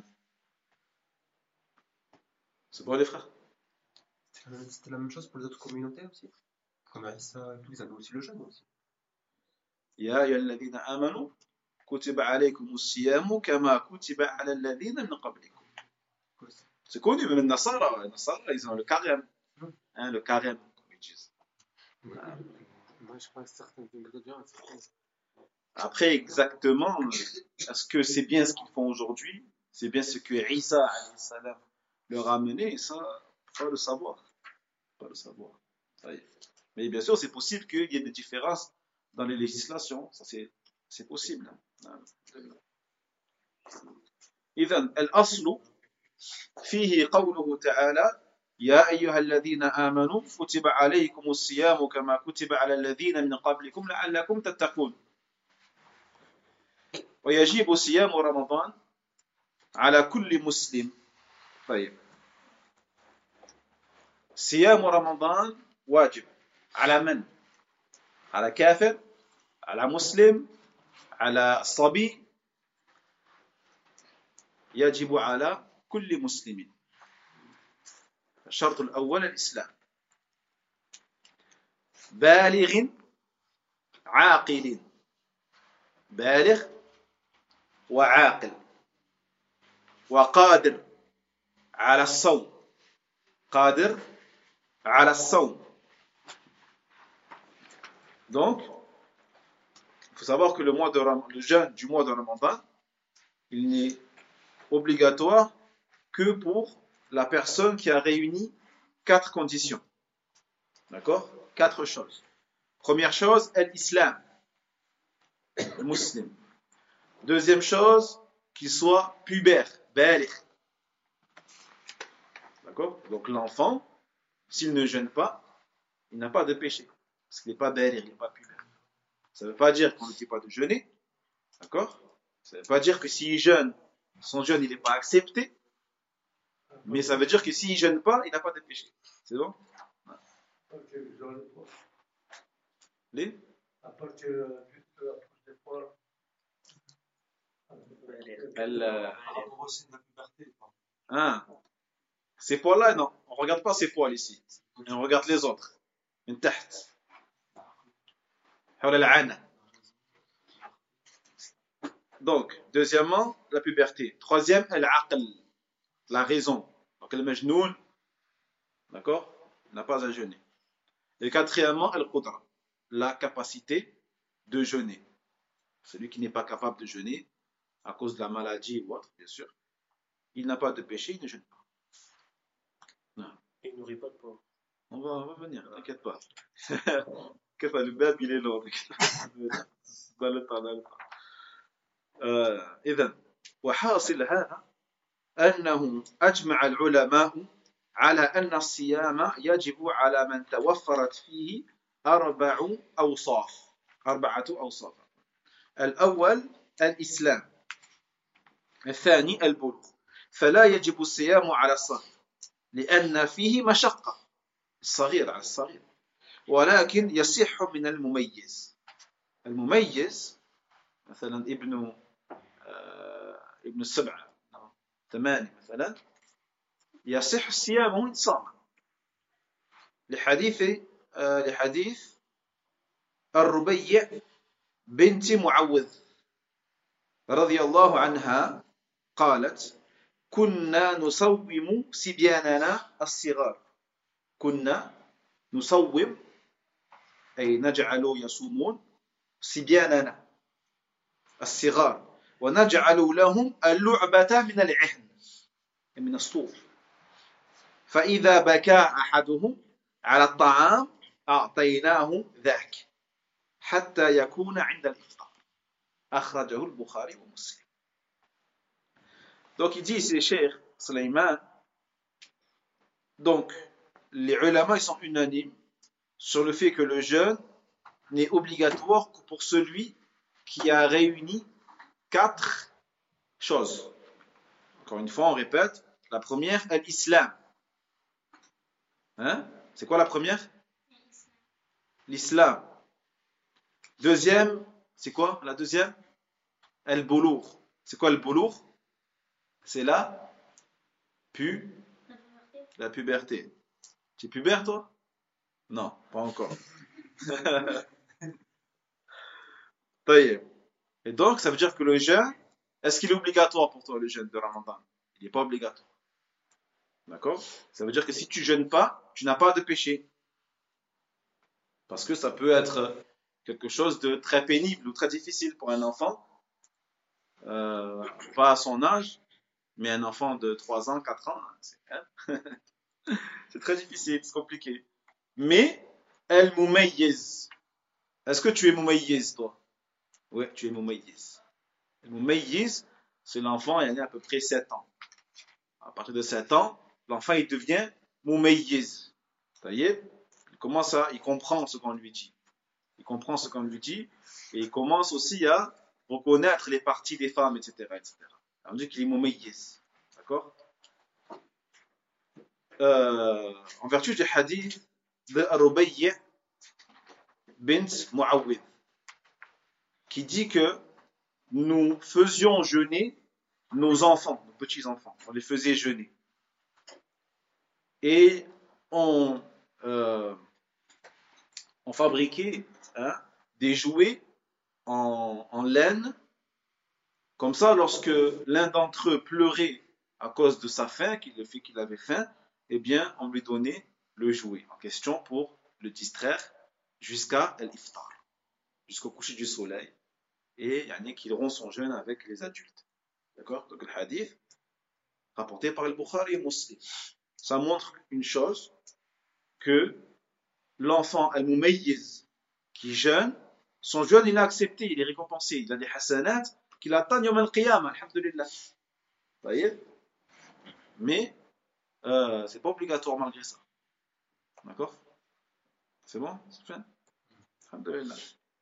C'est bon les frères? C'était la même chose pour les autres communautés aussi. Comme Aïssa et tout, ils avaient aussi le jeûne aussi. يا أيها الذين آمنوا كتب عليكم الصيام كما كتب على الذين من قبلكم. C'est connu, même les Nasara, ils ont le carême. Hein, le carême, comme ils disent. Moi, je pense que certains ingrédients, Après, exactement, est-ce que c'est bien ce qu'ils font aujourd'hui? C'est bien ce que Isa alayhi salam leur a amené? Ça, pas le savoir. Pas le savoir. Mais bien sûr, c'est possible qu'il y ait des différences dans les législations. Ça, c'est possible. إذن الأصل فيه قوله تعالى يا أيها الذين آمنوا كتب عليكم الصيام كما كتب على الذين من قبلكم لعلكم تتقون ويجب صيام رمضان على كل مسلم. طيب صيام رمضان واجب على من؟ على كافر، على مسلم، على الصبي؟ يجب على كل مسلم. الشرط الأول الإسلام، بالغ عاقل، بالغ وعاقل وقادر على الصوم، قادر على الصوم. Donc, il faut savoir que le jeûne du mois de Ramadan, il n'est obligatoire que pour la personne qui a réuni 4 conditions. D'accord? 4 choses. Première chose, l'islam, le musulman. Deuxième chose, qu'il soit pubère, baligh. D'accord? Donc l'enfant, s'il ne jeûne pas, il n'a pas de péché. Parce qu'il n'est pas baligh, il n'est pas pubère. Ça ne veut pas dire qu'on ne dit pas de jeûner. D'accord? Ça ne veut pas dire que s'il jeûne, son jeûne il n'est pas accepté. Mais ça veut dire que s'il ne jeûne pas, il n'a pas de péché. C'est bon? Les? À partir des poils. Ah. Ces poils-là, non. On ne regarde pas ces poils ici. On regarde les autres. Une tête. Donc, deuxièmement, la puberté. Troisième, al-aql, la raison. Donc, le majnoun, d'accord, n'a pas à jeûner. Et quatrièmement, al-qudra, la capacité de jeûner. Celui qui n'est pas capable de jeûner, à cause de la maladie ou autre, bien sûr, il n'a pas de péché, il ne jeûne pas. Non. Et il nourrit pas de porc. On va venir, t'inquiète pas. Le bab, il est long. Dans le temps. إذن وحاصل هذا أنه أجمع العلماء على أن الصيام يجب على من توفرت فيه أربعة أوصاف. الأول الإسلام، الثاني البلوغ، فلا يجب الصيام على الصغير لأن فيه مشقة، الصغير على الصغير، ولكن يصح من المميز. المميز مثلا ابن السبعة 8 مثلا يصح صيامه إن صام لحديث الربيع بنت معوذ رضي الله عنها قالت كنا نصوم صبياننا الصغار. كنا نصوم أي نجعل يصومون صبياننا الصغار ونجعل لهم اللعبة من العهن من الصوف فإذا بكى أحدهم على الطعام أعطيناه ذاك حتى يكون عند الإفطار أخرجه البخاري ومسلم. Donc il dit ici Cheikh Suleiman, donc les ulama ils sont unanimes sur le fait que le jeûne n'est obligatoire que pour celui qui a réuni 4 choses. Encore une fois, on répète. La première, l'islam. Hein? C'est quoi la première? L'islam. Deuxième, c'est quoi la deuxième? Al-Boulough. C'est quoi le Boulough? C'est la puberté. Tu es pubère toi? Non, pas encore. Et donc, ça veut dire que le jeûne, est-ce qu'il est obligatoire pour toi le jeûne de Ramadan? Il n'est pas obligatoire. D'accord? Ça veut dire que si tu jeûnes pas, tu n'as pas de péché. Parce que ça peut être quelque chose de très pénible ou très difficile pour un enfant. Pas à son âge, mais un enfant de 3 ans, 4 ans, c'est très difficile, c'est compliqué. Mais, el-mumayyiz. Est-ce que tu es mumayyiz, toi? Oui, tu es mumayyiz. Le mumayyiz, c'est l'enfant, il a à peu près 7 ans. À partir de 7 ans, l'enfant, il devient mumayyiz. Il comprend ce qu'on lui dit. Il comprend ce qu'on lui dit et il commence aussi à reconnaître les parties des femmes, etc. etc. On dit qu'il est mumayyiz. D'accord? En vertu du hadith de Rubayy bint Muawwid, qui dit que nous faisions jeûner nos enfants, nos petits-enfants. On les faisait jeûner. Et on fabriquait des jouets en laine. Comme ça, lorsque l'un d'entre eux pleurait à cause de sa faim, le fait qu'il avait faim, eh bien, on lui donnait le jouet en question pour le distraire jusqu'à l'iftar, jusqu'au coucher du soleil. Et qu'il rompt son jeûne avec les adultes. D'accord? Donc le hadith, rapporté par le Bukhari et Muslim, ça montre une chose, que l'enfant al-mumayyiz qui jeûne, son jeûne il est accepté, il est récompensé, il a des hasanat qu'il attend yawm al-qiyamah, alhamdulillah. Vous voyez? Mais c'est pas obligatoire malgré ça. D'accord? C'est bon? C'est fait? Alhamdulillah.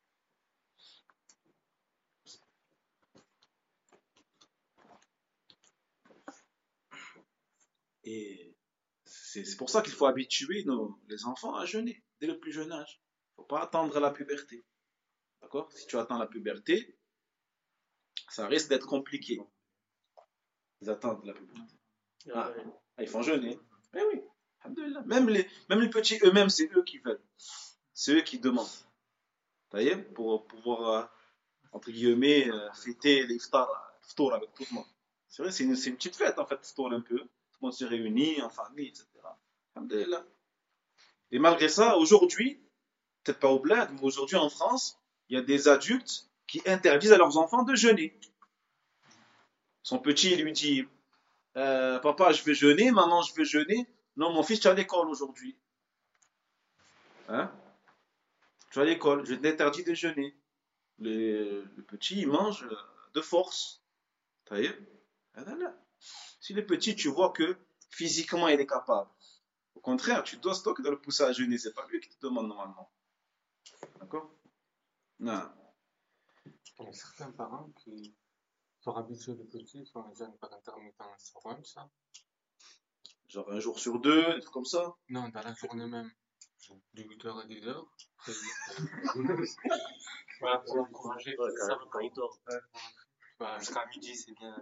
Et c'est pour ça qu'il faut habituer les enfants à jeûner dès le plus jeune âge. Il ne faut pas attendre la puberté. D'accord? Si tu attends la puberté, ça risque d'être compliqué. Ils attendent la puberté. Ils font jeûner. Mais oui, alhamdulillah. Même les petits eux-mêmes, c'est eux qui veulent. C'est eux qui demandent. Vous voyez? Pour pouvoir, entre guillemets, fêter l'iftar avec tout le monde. C'est vrai, c'est une petite fête en fait, l'iftar un peu. Tout le monde se réunit en famille, etc. Alhamdulillah. Et malgré ça, aujourd'hui, peut-être pas au bled, mais aujourd'hui en France, il y a des adultes qui interdisent à leurs enfants de jeûner. Son petit lui dit papa, je vais jeûner, maman, je vais jeûner. Non, mon fils, tu es à l'école aujourd'hui. Hein? Tu es à l'école, je t'interdis de jeûner. Le petit, il mange de force. Vous voyez? Si le petit, tu vois que physiquement, il est capable. Au contraire, tu dois le pousser à jeûner. C'est pas lui qui te demande normalement. D'accord? Non. Il y a certains parents qui sont habitués de petits, sont les jeunes par intermittence. C'est vrai, ça? Genre un jour sur deux, des trucs comme ça? Non, dans la journée même. De 8h à 10h. Voilà, pour l'encourager. Ça, Quand il dort. jusqu'à midi, c'est bien.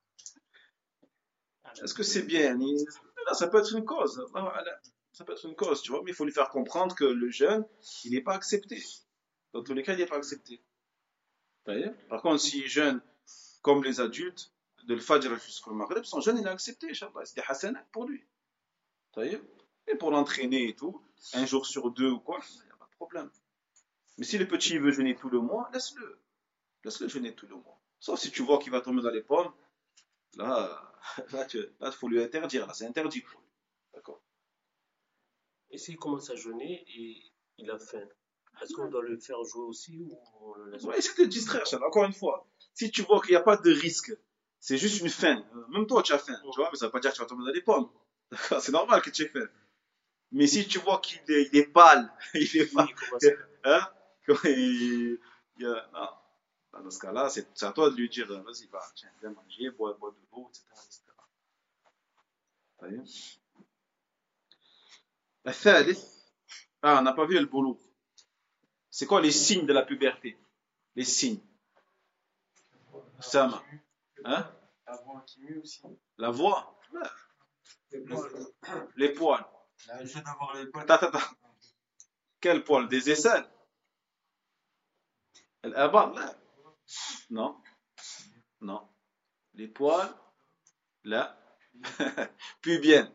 Est-ce que c'est bien? Là, ça peut être une cause. Ça peut être une cause, tu vois, mais il faut lui faire comprendre que le jeûne, il n'est pas accepté. Dans tous les cas, il n'est pas accepté. Vous voyez? Par contre, s'il jeûne comme les adultes, de l'Fajr jusqu'au Maghrib, son jeûne, il est accepté, Inch'Allah. C'est des hasanat pour lui. Vous voyez? Et pour l'entraîner et tout, un jour sur deux ou quoi, il n'y a pas de problème. Mais si le petit veut jeûner tout le mois, laisse-le. Laisse-le jeûner tout le mois. Sauf si tu vois qu'il va tomber dans les pommes, là, il faut lui interdire. Là, c'est interdit pour lui. D'accord? Et s'il commence à jeûner et il a faim, est-ce qu'on doit le faire jouer aussi ou on le laisse? Ouais, essaie de te distraire, Charles. Encore une fois. Si tu vois qu'il n'y a pas de risque, c'est juste une faim. Même toi, tu as faim. Tu vois, mais ça ne veut pas dire que tu vas tomber dans les pommes. D'accord? C'est normal que tu aies faim. Mais si tu vois qu'il est pâle, il est pâle, hein? Non. Dans ce cas-là, c'est à toi de lui dire, vas-y, va, tiens, viens manger, bois de l'eau, etc. Vous voyez? On n'a pas vu le boulot. C'est quoi les signes de la puberté? Les signes. Sama. Hein? La voix qui mue aussi. La voix? Les poils. Le fait d'avoir les poils. Attends. Quel poil? Des aisselles? L'abab? Non. Non. Les poils? Là. Pubiennes.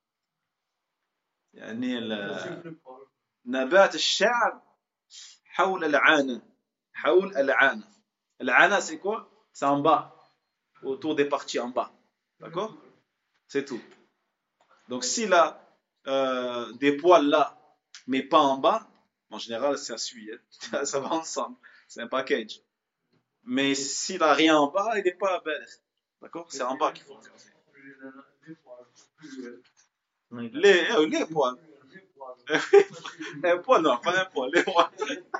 يعني نبات الشعر حول العانة. حول العانة. العانة c'est quoi? C'est en bas. Autour des parties en bas. D'accord? C'est tout. Donc s'il a des poils là, mais pas en bas, en général ça suit. Hein? Ça va ensemble. C'est un package. Mais s'il a rien en bas, il n'est pas bel. D'accord? C'est en bas qu'il faut regarder. Les poils. Un poil, non, pas un poil, les poils.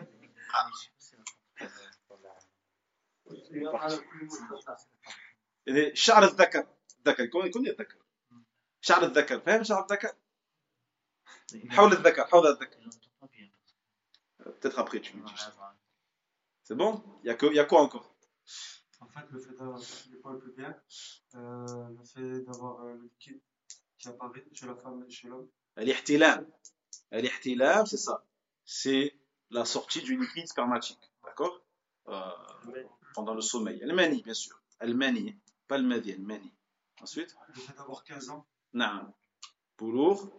يعني شعر الذكر يكون الذكر شعر الذكر فاهم شعر الذكر حول الذكر حول الذكر peut-être après tu me dis c'est bon il y a quoi encore En fait, le fait d'avoir les poils pubiens, le fait d'avoir le liquide qui apparaît chez la femme et chez l'homme. الاحتلام c'est ça c'est la sortie du liquide spermatique d'accord pendant le sommeil le mani bien sûr le mani pas le madi le mani ensuite Le fait d'avoir 15 ans. نعم بلوغ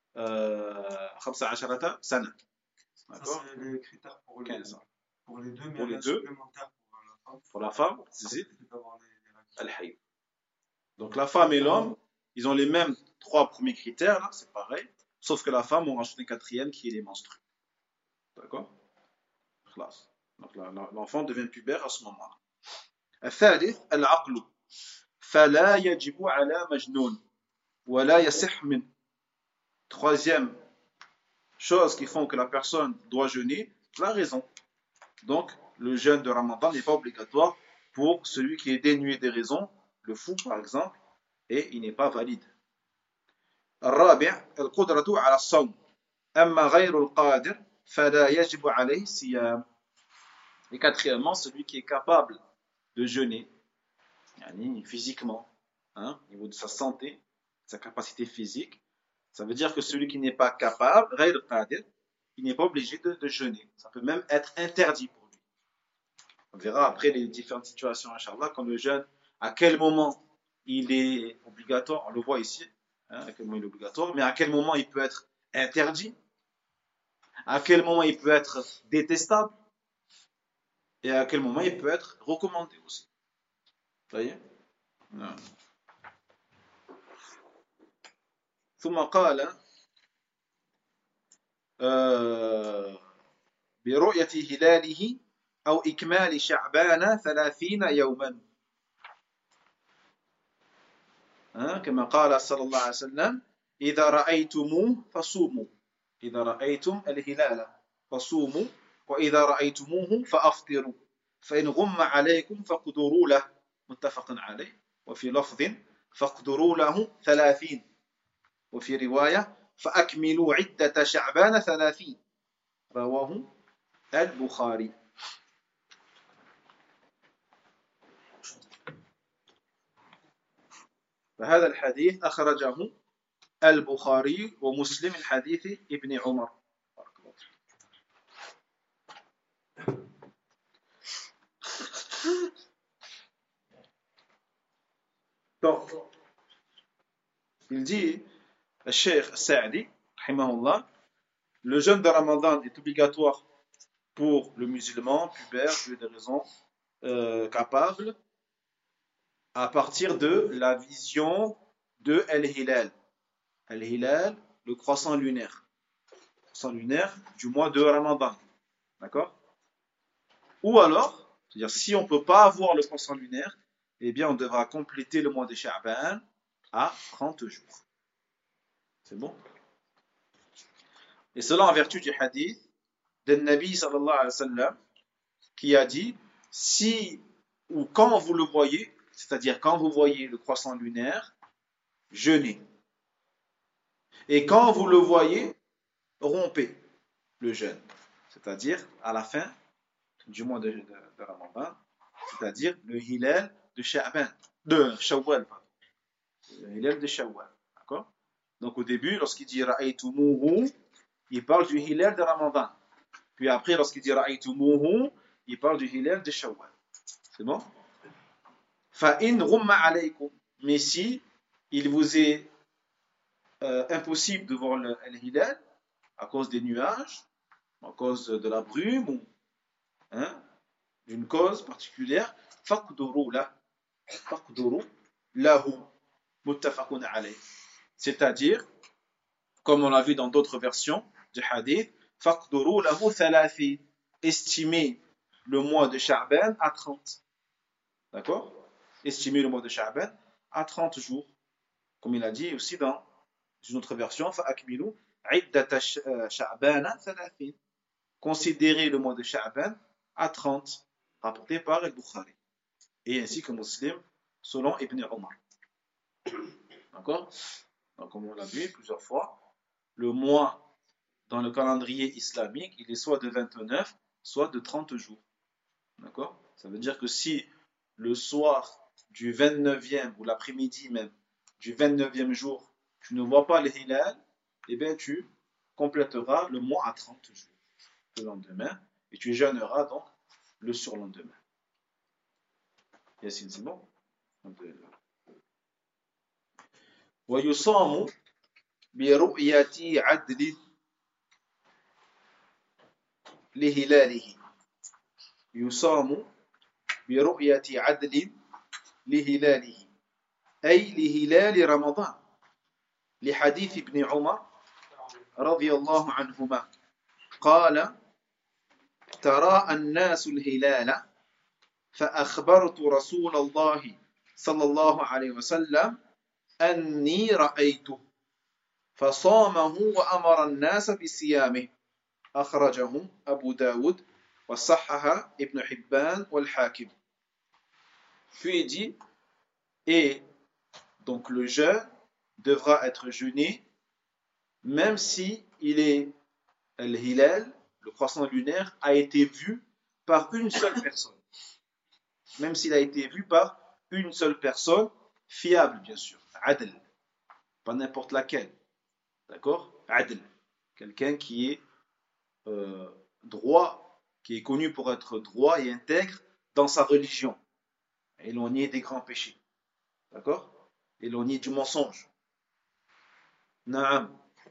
15 سنة Ça, d'accord c'est les critères pour les, 15 ans pour les deux, mais pour il y les a un deux supplémentaire pour la femme. pour la femme c'est Le fait d'avoir les règles. الحيض donc la femme et l'homme ils ont les mêmes 3 premiers critères là c'est pareil sauf que la femme on rajoute un quatrième qui est les menstrues d'accord خلاص donc l'enfant devient pubère à ce moment-là الثالث العقل فلا يجب على مجنون ولا يصح من troisième chose qui font que la personne doit jeûner la raison donc le jeûne de Ramadan n'est pas obligatoire pour celui qui est dénué des raisons le fou par exemple et il n'est pas valide الرابع القدرة على الصوم أما غير القادر فلا يجب عليه الصيام et quatrièmement celui qui est capable de jeûner يعني physiquement hein, au niveau de sa santé sa capacité physique ça veut dire que celui qui n'est pas capable غير القادر il n'est pas obligé de jeûner ça peut même être interdit pour lui on verra après les différentes situations inchallah quand le jeûne à quel moment il est obligatoire on le voit ici hein, à quel moment il est obligatoire mais à quel moment il peut être interdit à quel moment il peut être détestable et à quel moment il peut être recommandé aussi vous voyez non. ثم قال برؤية هلاله أو إكمال شعبان 30 يوما كما قال صلى الله عليه وسلم إذا رأيتموه فصوموا إذا رأيتم الهلال فصوموا وإذا رأيتموه فأفطروا فإن غم عليكم فاقدروا له متفق عليه وفي لفظ فاقدروا له 30 وفي رواية فأكملوا عدة شعبان 30 رواه البخاري فهذا الحديث أخرجه البخاري ومسلم من حديث ابن عمر Donc, il dit, le Cheikh Sa'di, rahimahullah, le jeûne de Ramadan est obligatoire pour le musulman pubère, pour des raisons capables, à partir de la vision de Al-Hilal. Al-Hilal, le croissant lunaire. Le croissant lunaire du mois de Ramadan. D'accord? Ou alors, c'est-à-dire si on ne peut pas avoir le croissant lunaire, eh bien on devra compléter le mois de Sha'ban à 30 jours. C'est bon? Et cela en vertu du hadith de Nabi sallallahu alayhi wa sallam qui a dit si ou quand vous le voyez, c'est-à-dire quand vous voyez le croissant lunaire, jeûnez. Et quand vous le voyez, rompez le jeûne. C'est-à-dire à la fin du mois de Ramadan, c'est-à-dire le hilal de Sha'ban, de Shawwal. Le hilal de Shawwal. D'accord? Donc au début, lorsqu'il dit Ra'aytumuhu, il parle du hilal de Ramadan. Puis après, lorsqu'il dit Ra'aytumuhu, il parle du hilal de Shawwal. C'est bon? Fa'in rumma alaykum. Mais si il vous est impossible de voir le hilal à cause des nuages, à cause de la brume ou d'une cause particulière, faqduru lahu muttafaqun alayh. C'est-à-dire, comme on l'a vu dans d'autres versions du hadith, faqduru lahu 30. Estimez le mois de Sha'ban à 30. D'accord? Estimez le mois de Sha'ban à 30 jours. Comme il a dit aussi dans une autre version, فأكملوا عدة شعبان 30. Considérez le mois de Sha'ban à 30, rapporté par Al-Bukhari. Et ainsi que Muslim, selon Ibn Omar. D'accord? Donc, comme on l'a vu plusieurs fois, le mois dans le calendrier islamique, il est soit de 29, soit de 30 jours. D'accord? Ça veut dire que si le soir du 29e ou l'après-midi même du 29e jour, tu ne vois pas le hilal, eh bien tu compléteras le mois à 30 jours le lendemain et tu jeûneras donc le surlendemain. Yassine, c'est bon? ويصام برؤية عدل لهلاله يصام برؤية عدل لهلاله أي لهلال رمضان لحديث ابن عمر رضي الله عنهما قال تراءى الناس الهلال فأخبرت رسول الله صلى الله عليه وسلم أني رأيته فصامه وأمر الناس بصيامه أخرجه أبو داود وصححه ابن حبان والحاكم. Puis il dit, et donc le jeûne devra être jeûné même si il est al-hilal, le croissant lunaire, a été vu par une seule personne. Même s'il a été vu par une seule personne, fiable bien sûr, adl, pas n'importe laquelle, d'accord, adl, quelqu'un qui est droit, qui est connu pour être droit et intègre dans sa religion, éloigné des grands péchés, d'accord, éloigné du mensonge. Naam,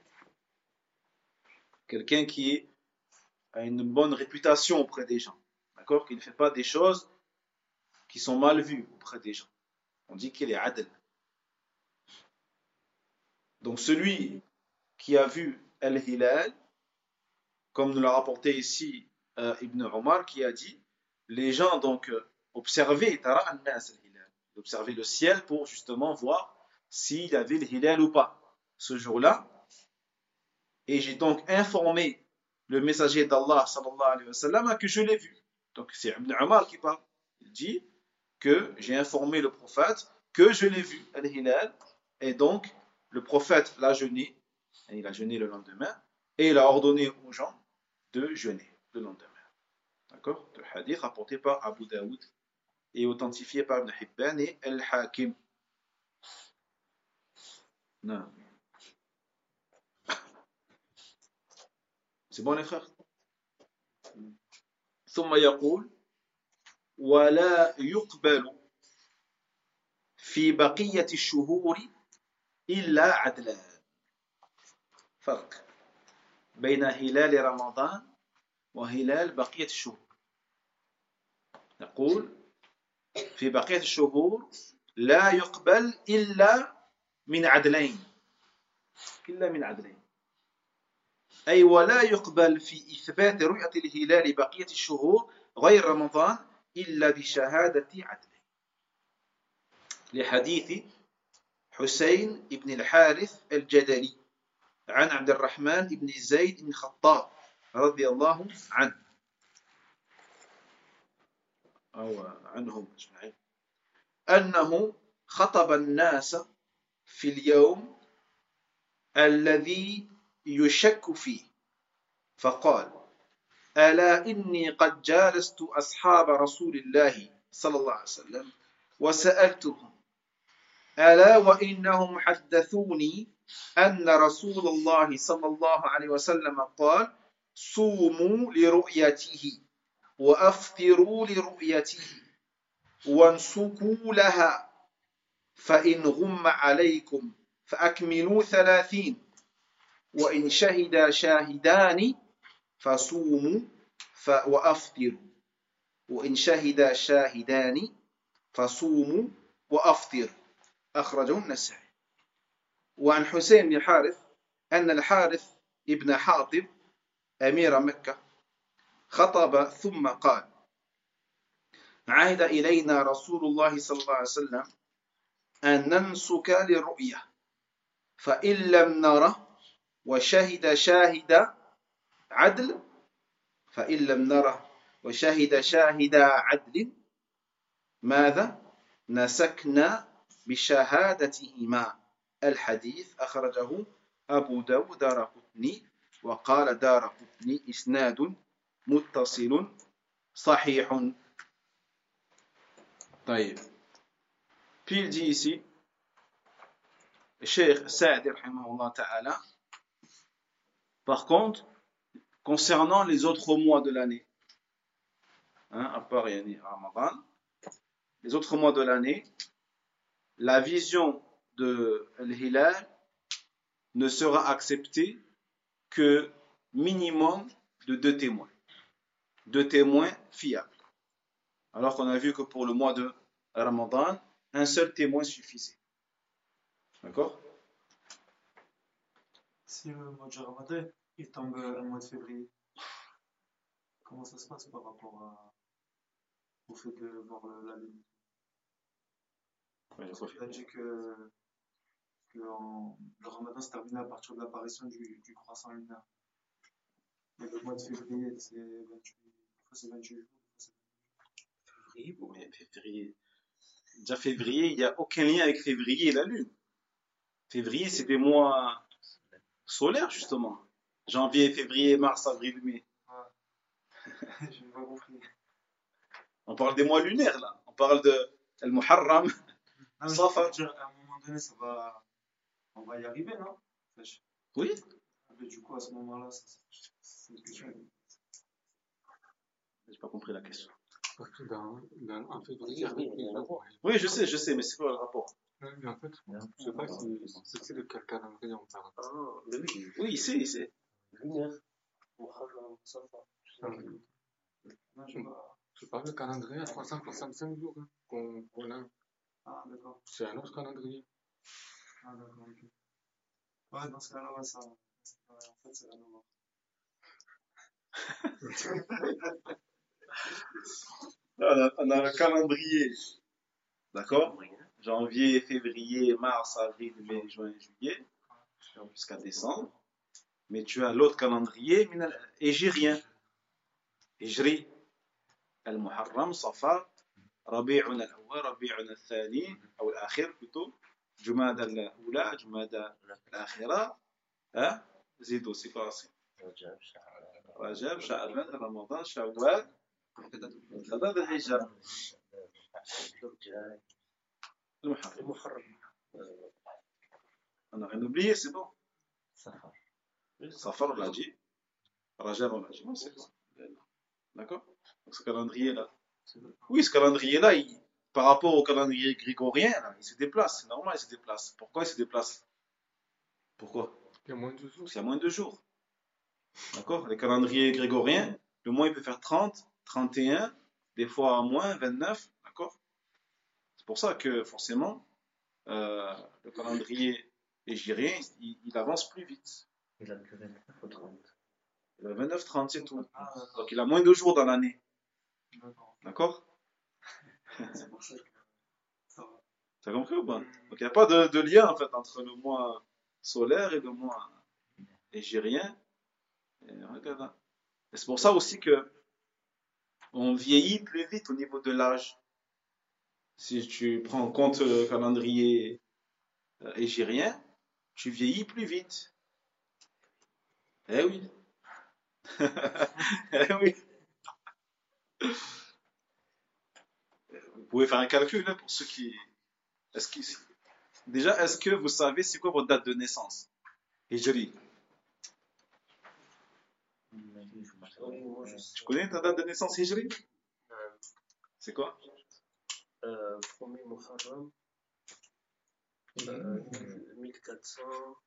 quelqu'un qui a une bonne réputation auprès des gens, d'accord, qui ne fait pas des choses qui sont mal vues auprès des gens. On dit qu'il est adl. Donc celui qui a vu al-hilal, comme nous l'a rapporté ici Ibn Omar, qui a dit, les gens donc observaient le ciel pour justement voir s'il y avait le hilal ou pas ce jour-là. Et j'ai donc informé le messager d'Allah sallallahu alayhi wa sallam que je l'ai vu. Donc c'est Ibn Omar qui parle. Il dit que j'ai informé le prophète que je l'ai vu, al-hilal, et donc le prophète l'a jeûné, et il a jeûné le lendemain, et il a ordonné aux gens de jeûner le lendemain. D'accord? Le hadith rapporté par Abu Daoud et authentifié par Ibn Hibban et Al-Hakim. Non. C'est bon les frères? ثم يقول ولا يقبل في بقية الشهور إلا عدلان. فرق بين هلال رمضان وهلال بقية الشهور. نقول في بقية الشهور لا يقبل إلا من عدلين. إلا من عدلين. أي ولا يقبل في إثبات رؤية الهلال بقية الشهور غير رمضان إلا بشهادة عدلين. لحديث حسين بن الحارث الجدلي عن عبد الرحمن بن زيد بن خطاب رضي الله عنه أو عنهم أجمعين أنه خطب الناس في اليوم الذي يشك فيه فقال ألا إني قد جالست أصحاب رسول الله صلى الله عليه وسلم وسألتهم ألا وإنهم حدثوني أن رسول الله صلى الله عليه وسلم قال صوموا لرؤيته وأفطروا لرؤيته وانسكوا لها فإن غم عليكم فأكملوا 30 وإن شهد شاهدان فصوموا وأفطروا وإن شهد شاهدان فصوموا وأفطروا أخرجه النسائي. وعن حسين بن الحارث أن الحارث ابن حاطب أمير مكة خطب ثم قال عهد إلينا رسول الله صلى الله عليه وسلم أن ننسك للرؤية فإن لم نره وشهد شاهد عدل فإن لم نره وشهد شاهد عدل ماذا نسكنا بشهادتهما الحديث أخرجه أبو داود دارقطني وقال دارقطني إسناد متصل صحيح. طيب. Puis il dit ici, Cheikh Saadi rahimahullah ta'ala, par contre, concernant les autres mois de l'année, à part Ramadan, les autres mois de l'année, la vision de l'Hilal ne sera acceptée que minimum de 2 témoins. 2 témoins fiables. Alors qu'on a vu que pour le mois de Ramadan, un seul témoin suffisait. D'accord? Si le mois de Ramadan, il tombe un mois de février, comment ça se passe par rapport au fait de voir la lune? Ouais, Il a dit que le Ramadan se termine à partir de l'apparition du croissant lunaire. Mais le mois de février, c'est 28, c'est 28 jours. Février, bon, mais février. Déjà février, il n'y a aucun lien avec février et la lune. Février, c'est des mois solaires, justement. Janvier, février, mars, avril, mai. Ouais. Je n'ai pas compris. On parle des mois lunaires, là. On parle de Al-Muharram, Ah, mais Safar. je veux dire, à un moment donné, on va y arriver, non? Oui. Mais du coup, à ce moment-là, c'est une question. J'ai pas compris la question. Parce que en février, avec les jours. Oui, je sais, mais c'est quoi le rapport? Mais en fait, je ne sais pas si c'est de quel calendrier on parle. Ah, mais oui, Oui, il sait. lunaire. Muharram, Safar. Non, je sais pas. Je parle de calendrier à 365 jours hein, qu'on a. Ah, d'accord. C'est un autre calendrier. Ah, d'accord, ok. Ouais, dans ce cas-là, ouais, ça. Ouais, en fait, c'est rien à voir. On a le calendrier, d'accord? Janvier, février, mars, avril, mai, juin, juillet, jusqu'à décembre. Mais tu as l'autre calendrier, hijrien. Hijri, Al-Muharram, Safar, Rabi'un al-Awwal, Rabi'un al-Thani, ou al-Akhir plutôt, Jumada al-Oula, Jumada al-Akhira, Zido, c'est quoi ça? Rajab, Sha'ban, Ramadan, Shawwal, Khadad al-Hijra. Muharram. On n'a rien oublié, c'est bon. Safar, on l'a dit. Rajab, on l'a dit. C'est bon. D'accord? Donc ce calendrier-là. Oui, ce calendrier-là, par rapport au calendrier grégorien, là, il se déplace. C'est normal, il se déplace. Pourquoi il se déplace? Pourquoi? Il y a moins de jours. Parce qu'il y a moins de jours. D'accord? Les calendriers grégoriens, le mois il peut faire 30, 31, des fois moins, 29. D'accord? C'est pour ça que forcément, le calendrier hégirien, il avance plus vite. Il a que 29 ou 30. Il a 29, 30, c'est tout. Ah, d'accord. Donc il a moins de jours dans l'année. D'accord. D'accord? C'est pour ça que ça va. T'as compris ou pas? Donc il n'y a pas de lien en fait entre le mois solaire et le mois hégirien. Et regarde là. Et c'est pour ça aussi que on vieillit plus vite au niveau de l'âge. Si tu prends en compte le calendrier hégirien, tu vieillis plus vite. Eh oui. Eh oui. Vous pouvez faire un calcul hein, pour ceux qui. Déjà, est-ce que vous savez c'est quoi votre date de naissance? Hijri. Oui, moi, je sais. Tu connais ta date de naissance Hijri? C'est quoi? Premier Muharram, 1400.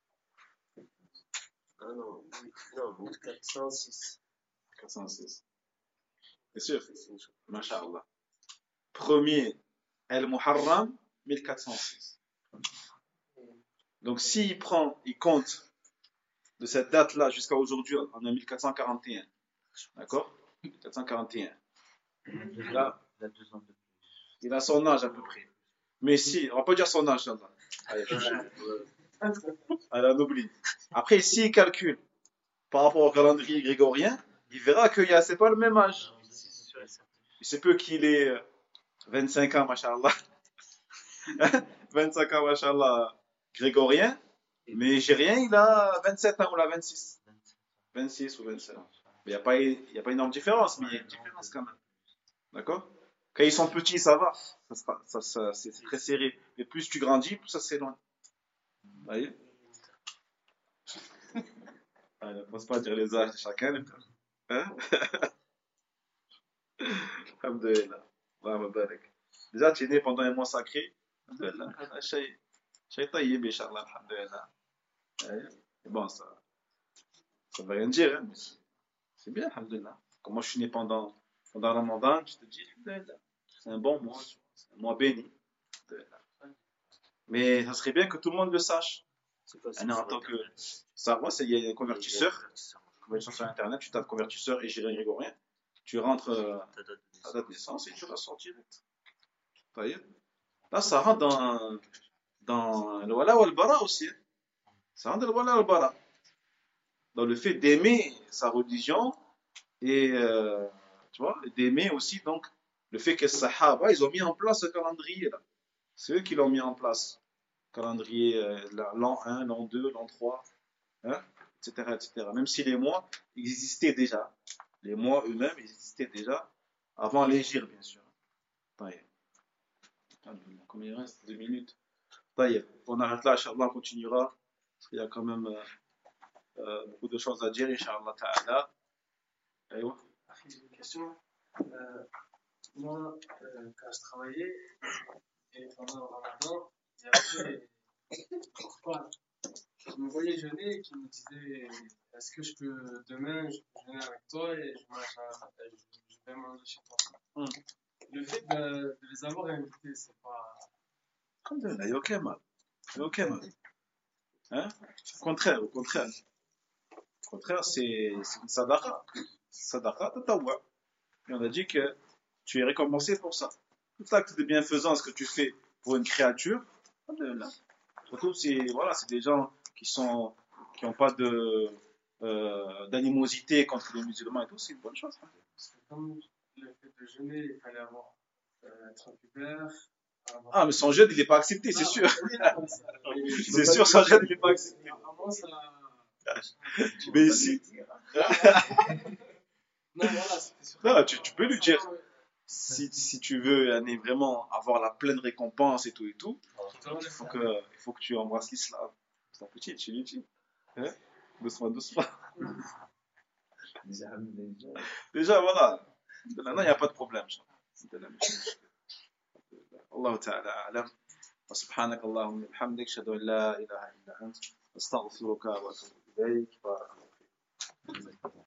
Ah non, 1406. 406. C'est sûr? Masha'Allah. Premier El-Muharram, 1406. Donc s'il compte de cette date-là jusqu'à aujourd'hui, on est en 1441. D'accord? 1441. Là, il a son âge à peu près. Mais si, on va pas dire son âge, là. Allez, Allez, on oublie. Après, s'il calcule par rapport au calendrier grégorien, il verra c'est pas le même âge. C'est sûr et certain. Il se peut qu'il ait 25 ans, machallah. 25 ans, machallah, grégorien. Mais nigérien, il a 27 ans ou la 26. 26 ou 27. Mais il y a pas énorme différence, mais il y a une différence quand même. D'accord? Quand ils sont petits, ça va. C'est très serré. Mais plus tu grandis, plus ça s'éloigne. Vous voyez? Ne pense pas dire les âges de chacun. Hein? Alhamdulillah. Allah mabarak. Déjà, tu es né pendant un mois sacré. Alhamdulillah. Shay tayyib, Inch'Allah. Alhamdulillah. Et bon, ça veut rien dire, hein, mais c'est bien, alhamdulillah. Comme moi, je suis né pendant Ramadan, je te dis, alhamdulillah. C'est un bon mois, c'est un mois béni. Alhamdulillah. Mais ça serait bien que tout le monde le sache. C'est pas En tant que ça, moi, il y a un convertisseur sur Internet, tu tapes convertisseur et Gilles Grégorien, tu rentres ta date de naissance et tu la sors direct. Vous voyez? Là, ça rentre dans le wala wal bara aussi. Ça rentre dans le wala wal bara. Dans le fait d'aimer sa religion et tu vois, d'aimer aussi donc le fait que les Sahaba, ils ont mis en place ce calendrier là. C'est eux qui l'ont mis en place. Calendrier l'an 1, l'an 2, l'an 3, hein, etc., etc. Même si les mois existaient déjà. Les mois eux-mêmes existaient déjà avant l'Hégire, bien sûr. Taïeb. Combien il reste? 2 minutes. Taïeb. On arrête là, Inch'Allah, on continuera. Parce qu'il y a quand même beaucoup de choses à dire, Inch'Allah ta'ala. Aïwa. J'ai une question. Moi, quand je travaillais, et pendant le Ramadan, il y avait des repas. Je me voyais jeûner et qui me disait est-ce que demain je peux jeûner avec toi et je vais manger chez toi. Le fait de les avoir invités, c'est pas. Alhamdulillah, il n'y a aucun mal. Il n'y a aucun mal. Hein? Au contraire. Au contraire, c'est une sadaqa. Sadaqa, tatawwa. Et on a dit que tu es récompensé pour ça. Tout acte de bienfaisance que tu fais pour une créature, alhamdulillah. Surtout si voilà, c'est des gens qui n'ont pas d'animosité contre les musulmans et tout, c'est une bonne chose. Hein. Parce que comme le fait de jeûner, il fallait être pubère. Ah, mais son jeûne, il n'est pas accepté, c'est sûr. Oui, C'est sûr, son jeûne, il n'est pas accepté. apparemment, ça. Mais ici, Non, voilà, c'était sûr. non, tu peux lui dire, si tu veux vraiment avoir la pleine récompense et tout, il faut que tu embrasses l'islam. C'est un petit, tu lui dis. Hein? Doucement. Déjà, voilà. Maintenant, il n'y a pas de problème. الله تعالى أعلم وسبحانك اللهم وبحمدك أشهد أن لا إله إلا أنت أستغفرك وأتوب إليك بارك الله فيك